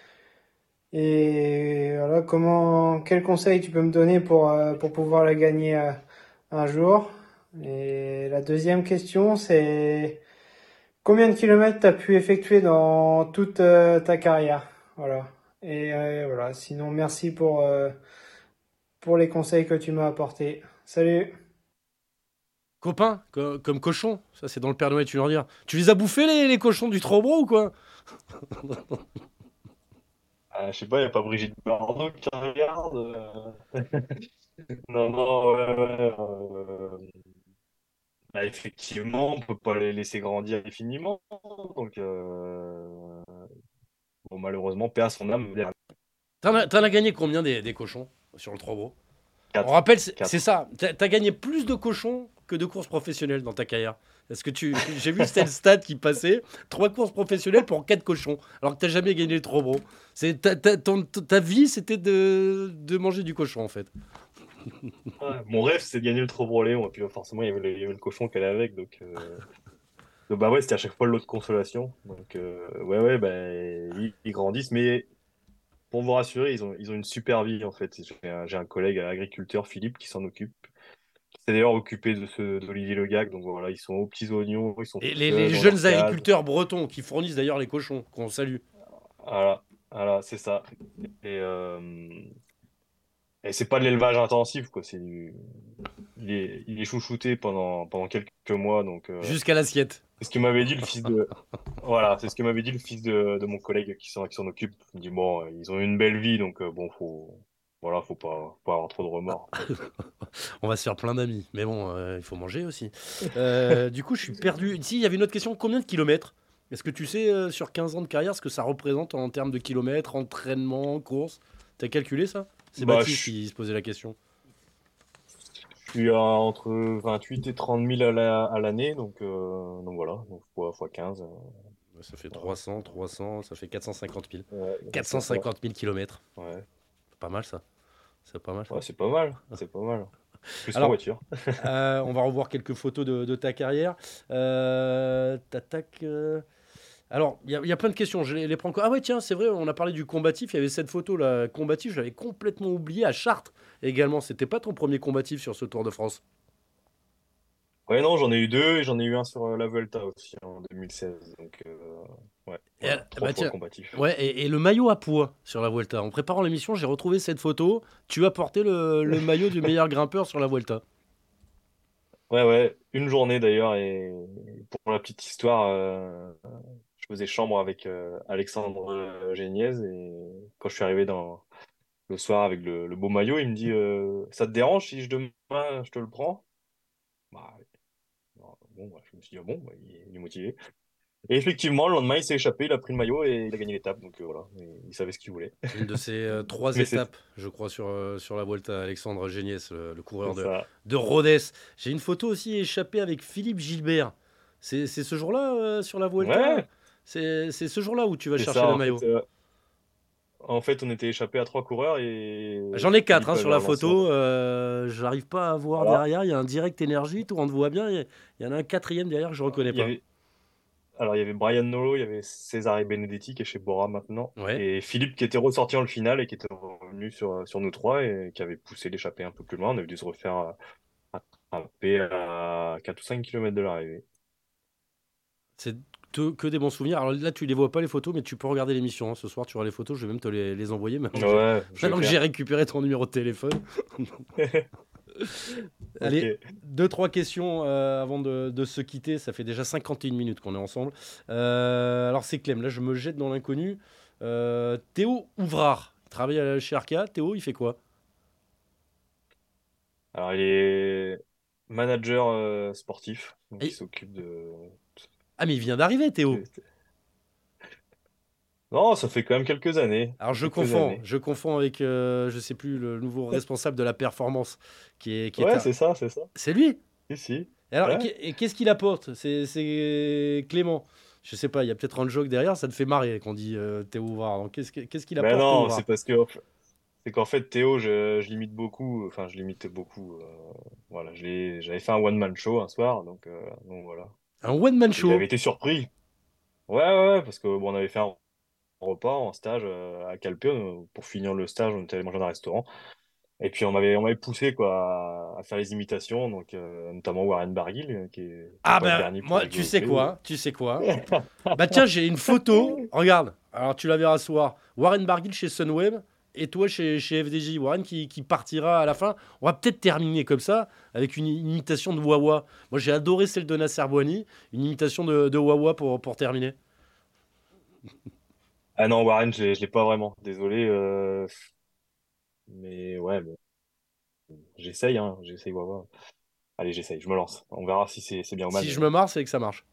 Et voilà, quel conseil tu peux me donner pour pouvoir les gagner un jour? Et la deuxième question, c'est combien de kilomètres tu as pu effectuer dans toute ta carrière? Voilà. Et voilà, sinon merci pour les conseils que tu m'as apportés. Salut! Copain, comme cochon. Ça, c'est dans le Père Noël, tu veux leur dire. Tu les as bouffés, les cochons du Trobro ou quoi? Je sais pas, il n'y a pas Brigitte Bardot qui regarde. Non, non, ouais, ouais, bah, effectivement, on peut pas les laisser grandir indéfiniment. Donc, bon, malheureusement, paix à son âme. T'en as gagné combien des cochons sur le Trobro? On 4. rappelle, c'est 4. ça. T'as gagné plus de cochons que de courses professionnelles dans ta carrière. Est-ce que j'ai vu c'était le stade qui passait 3 courses professionnelles pour 4 cochons, alors que t'as jamais gagné le Trobro. Ta vie, c'était de manger du cochon en fait. Ouais, mon rêve, c'est de gagner le Trobroléon. Et puis, forcément, il y avait le cochon qu'elle avait avec. Donc, bah ouais, c'était à chaque fois le lot de consolation. Donc, ouais, ouais, bah, ils grandissent. Mais pour vous rassurer, ils ont une super vie, en fait. J'ai un collègue agriculteur, Philippe, qui s'en occupe. Qui s'est d'ailleurs occupé d'Olivier Le Gac. Donc, voilà, ils sont aux petits oignons, ils sont Et tout les seuls dans leur jeunes case. agriculteurs bretons qui fournissent d'ailleurs les cochons, qu'on salue. Voilà, voilà, c'est ça. Et, euh, et c'est pas de l'élevage intensif, quoi. Il est chouchouté pendant quelques mois. Donc, Jusqu'à l'assiette. c'est ce que m'avait dit le fils de. Voilà, c'est ce que m'avait dit le fils de mon collègue qui s'en occupe. Il me dit, bon, ils ont une belle vie, donc bon, voilà, faut pas avoir trop de remords. On va se faire plein d'amis. Mais bon, il faut manger aussi. Du coup, je suis perdu. Ici, il y avait une autre question. Combien de kilomètres? Est-ce que tu sais, sur 15 ans de carrière, ce que ça représente en termes de kilomètres, entraînement, course? T'as calculé ça? C'est Bah, Baptiste qui se posait la question. je suis à entre 28 et 30 000 à l'année, donc voilà, donc fois 15. Ça fait Voilà. 300, ça fait 450 000. Ouais, c'est ça. 450 000 kilomètres. Ouais, Pas mal ça. C'est pas mal ça. ouais, c'est pas mal, c'est pas mal. Plus en Alors, voiture. on va revoir quelques photos de ta carrière. Tac. Alors, il y a plein de questions. Je les prends encore. Ah ouais, tiens, c'est vrai, on a parlé du combatif. Il y avait cette photo là, combatif. Je l'avais complètement oublié à Chartres également. C'était pas ton premier combatif sur ce Tour de France. Ouais, non, j'en ai eu deux et j'en ai eu un sur la Vuelta aussi en 2016. Donc, ouais, Et, voilà, trois bah fois tiens, combatif. ouais, et le maillot à poids sur la Vuelta. En préparant l'émission, j'ai retrouvé cette photo. Tu as porté le maillot du meilleur grimpeur sur la Vuelta. Ouais, une journée d'ailleurs. Et pour la petite histoire, je faisais chambre avec Alexandre Géniez. Et quand je suis arrivé le soir avec le beau maillot, il me dit ça te dérange si demain je te le prends? Bah, bon, je me suis dit, ah bon, bah, il est motivé. Et effectivement, le lendemain, il s'est échappé, il a pris le maillot et il a gagné l'étape. Donc voilà, il savait ce qu'il voulait. Une de ces trois Mais c'est étapes, je crois, sur la Vuelta. Alexandre Géniès, le coureur c'est ça. de Rodez. J'ai une photo aussi échappée avec Philippe Gilbert. C'est ce jour-là sur la Vuelta? Ouais, C'est ce jour-là où tu vas c'est chercher ça. le En maillot. fait, on était échappé à trois coureurs et J'en ai quatre Philippe sur avait la relancé. photo. J'arrive pas à voir Voilà. derrière. Il y a un direct énergie, tout on te voit bien. Il y en a un quatrième derrière que je reconnais Il y pas. avait, alors, il y avait Brian Nolo, il y avait Cesare Benedetti qui est chez Bora maintenant, Ouais. et Philippe qui était ressorti en le final et qui était revenu sur nous trois et qui avait poussé l'échappée un peu plus loin. On avait dû se refaire attraper à 4 ou 5 kilomètres de l'arrivée. C'est que des bons souvenirs. Alors là, tu les vois pas les photos, mais tu peux regarder l'émission, hein. Ce soir, tu auras les photos. Je vais même te les envoyer Ouais, je vais maintenant que j'ai faire. récupéré ton numéro de téléphone. Allez, Ok. deux, trois questions avant de se quitter. Ça fait déjà 51 minutes qu'on est ensemble. Alors, c'est Clem. Là, je me jette dans l'inconnu. Théo Ouvrard. Il travaille chez Arca. Théo, il fait quoi? Alors, il est manager sportif, donc il Et- s'occupe de... Ah, mais il vient d'arriver, Théo. Non, ça fait quand même quelques années. Alors, Quelques années. je confonds avec, je sais plus, le nouveau responsable de la performance qui est Ouais, à... c'est ça, c'est ça. C'est lui. Si, si. Et alors, Ouais. et qu'est-ce qu'il apporte? C'est Clément. Je sais pas, il y a peut-être un joke derrière, ça te fait marrer quand on dit Théo Ouvrard. Donc, qu'est-ce qu'il Ben apporte, Théo non, Ouvrard? c'est qu'en fait, Théo, je l'imite beaucoup. Enfin, je l'imite beaucoup. Voilà, j'avais fait un one-man show un soir, donc voilà. Un one-man Et il avait show. été surpris. Ouais, parce que bon, on avait fait un repas en stage à Calpe. Pour finir le stage, on était allé manger dans un restaurant. Et puis on m'avait poussé quoi à faire les imitations, notamment Warren Barguil, qui est Ah pas le ben, dernier pour moi, tu sais rigoler. quoi? Tu sais quoi? Bah tiens, j'ai une photo. Regarde. Alors, tu la verras ce soir. Warren Barguil chez Sunweb et toi chez FDJ. Warren qui partira à la fin. On va peut-être terminer comme ça avec une imitation de Wawa. Moi, j'ai adoré celle de Nasser Bouani. Une imitation de Wawa pour terminer. Ah non, Warren, je l'ai pas vraiment. Désolé, mais ouais, bon, j'essaye, hein, j'essaye, ouais, ouais. Allez, j'essaye, je me lance. On verra si c'est bien ou mal, Si je mais me marre, c'est que ça marche.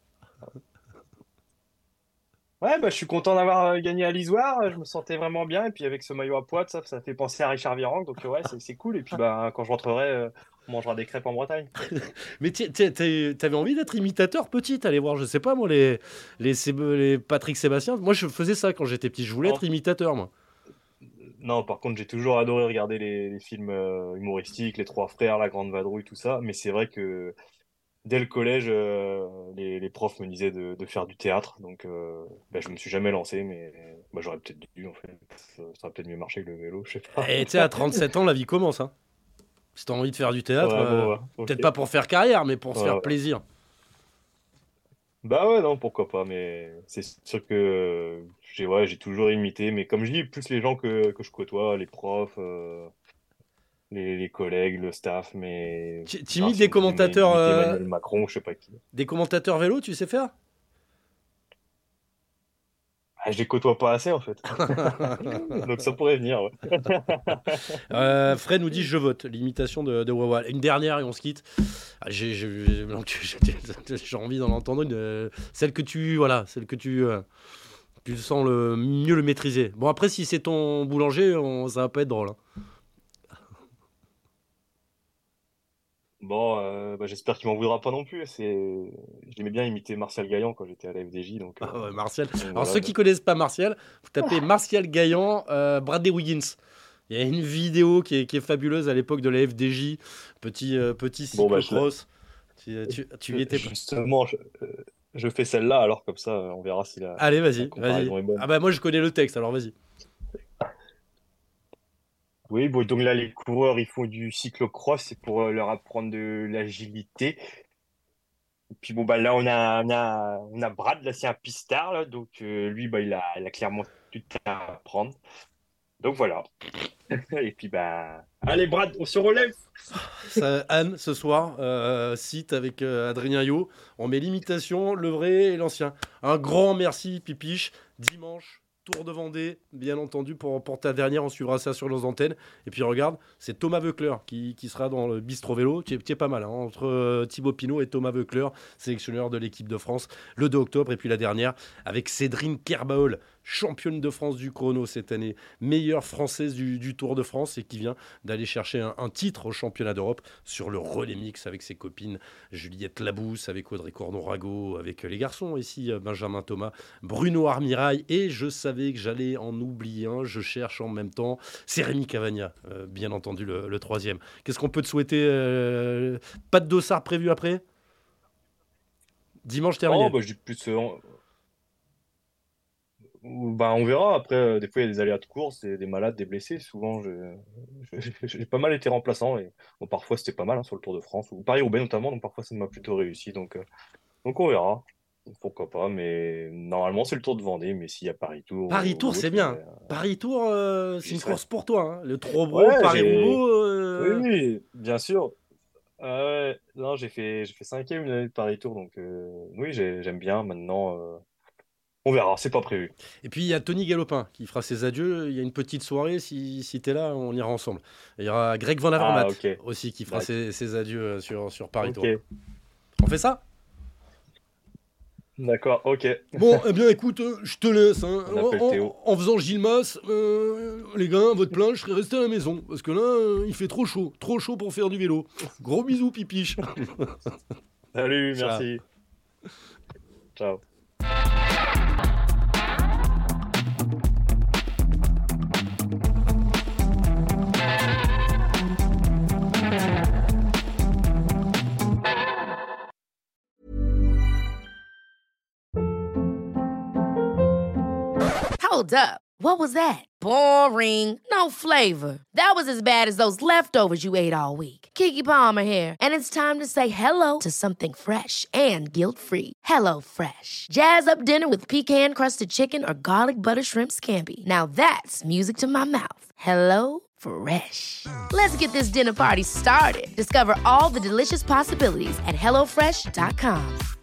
ouais, bah, je suis content d'avoir gagné à l'Isoire. Je me sentais vraiment bien. Et puis avec ce maillot à poids, ça fait penser à Richard Virenque. Donc ouais, c'est cool. Et puis bah, quand je rentrerai, on mangera des crêpes en Bretagne. Mais t'avais envie d'être imitateur petit, t'allais voir, je sais pas moi, les Patrick Sébastien. Moi, je faisais ça quand j'étais petit. Je voulais être Non, imitateur, moi. non, par contre, j'ai toujours adoré regarder les films humoristiques, Les Trois Frères, La Grande Vadrouille, tout ça. Mais c'est vrai que dès le collège, les profs me disaient de faire du théâtre. Donc bah, je me suis jamais lancé, mais bah, j'aurais peut-être dû en fait. Ça aurait peut-être mieux marché que le vélo, je sais pas. Et tu sais, à 37 ans, la vie commence, hein. Si t'as envie de faire du théâtre, Ouais, bon, ouais, peut-être ok. pas pour faire carrière, mais pour se Ouais, faire ouais. plaisir. Bah ouais, non, pourquoi pas, mais c'est sûr que j'ai toujours imité, mais comme je dis, plus les gens que je côtoie, les profs, les collègues, le staff, mais T'imites si des on me dit commentateurs, d'imiter Emmanuel Macron, je sais pas qui. des commentateurs vélo, tu sais faire? Ah, je les côtoie pas assez, en fait. Donc ça pourrait venir, ouais. Fred nous dit je vote l'imitation de Wawa. Une dernière et on se quitte. J'ai envie d'en entendre une. Celle que tu sens le mieux le maîtriser. Bon après si c'est ton boulanger, ça va pas être drôle. Hein. Bon, j'espère qu'il m'en voudra pas non plus. J'aimais bien imiter Martial Gaillan quand j'étais à la FDJ. Donc, Ah ouais, Martial. donc Alors voilà. ceux qui connaissent pas Martial, vous tapez Martial Gaillan, Bradley Wiggins. Il y a une vidéo qui est fabuleuse à l'époque de la FDJ, petit Bon, bah, cyclocross. Tu y étais pas. justement, je fais celle-là, alors comme ça, on verra si la Allez, vas-y. comparaison est bonne. Ah bah moi je connais le texte, alors vas-y. Oui, bon, donc là, les coureurs, ils font du cyclocross, c'est pour leur apprendre de l'agilité. Et puis bon, bah là, on a Brad, là, c'est un pistard, là, donc lui, bah, il a clairement tout à apprendre. Donc voilà. Et puis, bah, allez, Brad, on se relève. Anne, ce soir, cite avec Adrien Yo. On met l'imitation, le vrai et l'ancien. Un grand merci, Pipiche. Dimanche, Tour de Vendée, bien entendu, pour ta dernière. On suivra ça sur nos antennes. Et puis regarde, c'est Thomas Voeckler qui sera dans le Bistro Vélo, qui est pas mal, hein, entre Thibaut Pinot et Thomas Voeckler, sélectionneur de l'équipe de France, le 2 octobre. Et puis la dernière, avec Cédrine Kerbaol, championne de France du chrono cette année, meilleure française du Tour de France et qui vient d'aller chercher un titre au championnat d'Europe sur le relais mix avec ses copines Juliette Labousse, avec Audrey Cordon-Rago, avec les garçons ici, Benjamin Thomas, Bruno Armirail, et je savais que j'allais en oublier un, je cherche en même temps, c'est Rémi Cavagna, bien entendu le troisième. Qu'est-ce qu'on peut te souhaiter pas de dossard prévu après? Dimanche terminé. Oh, bah, je dis plus. Bah, on verra. Après, des fois, il y a des aléas de course, des malades, des blessés. Souvent, j'ai pas mal été remplaçant. Et bon, parfois, c'était pas mal, hein, sur le Tour de France, ou Paris-Roubaix notamment. Donc, parfois, ça m'a plutôt réussi. Donc on verra. Pourquoi pas. Mais normalement, c'est le Tour de Vendée. Mais s'il y a Paris-Tour. Paris-Tour, ou c'est autre, bien. Paris-Tour, c'est j'y une serai. course pour toi. Hein. Le Trobro, Ouais, Paris-Roubaix. Oui, oui, bien sûr. Ah ouais, non, j'ai fait cinquième une année de Paris-Tour. Donc, oui, j'aime bien. Maintenant, on verra. C'est pas prévu. Et puis il y a Tony Galopin qui fera ses adieux. Il y a une petite soirée. Si t'es là, on ira ensemble. Il y aura Greg Van Avermaet Ah, ok. aussi qui fera D'accord. ses adieux sur Paris-Tour. Ok. On fait ça? D'accord, ok. Bon, eh bien écoute, je te laisse. Hein. On appelle Théo. En faisant Gilles Mas, les gars, votre plein, je serais resté à la maison. Parce que là, il fait trop chaud. Trop chaud pour faire du vélo. Gros bisous, Pipiche. Salut, Ciao. merci. Ciao. Hold up. What was that? Boring. No flavor. That was as bad as those leftovers you ate all week. Keke Palmer here, and it's time to say hello to something fresh and guilt-free. Hello Fresh. Jazz up dinner with pecan-crusted chicken or garlic butter shrimp scampi. Now that's music to my mouth. Hello Fresh. Let's get this dinner party started. Discover all the delicious possibilities at hellofresh.com.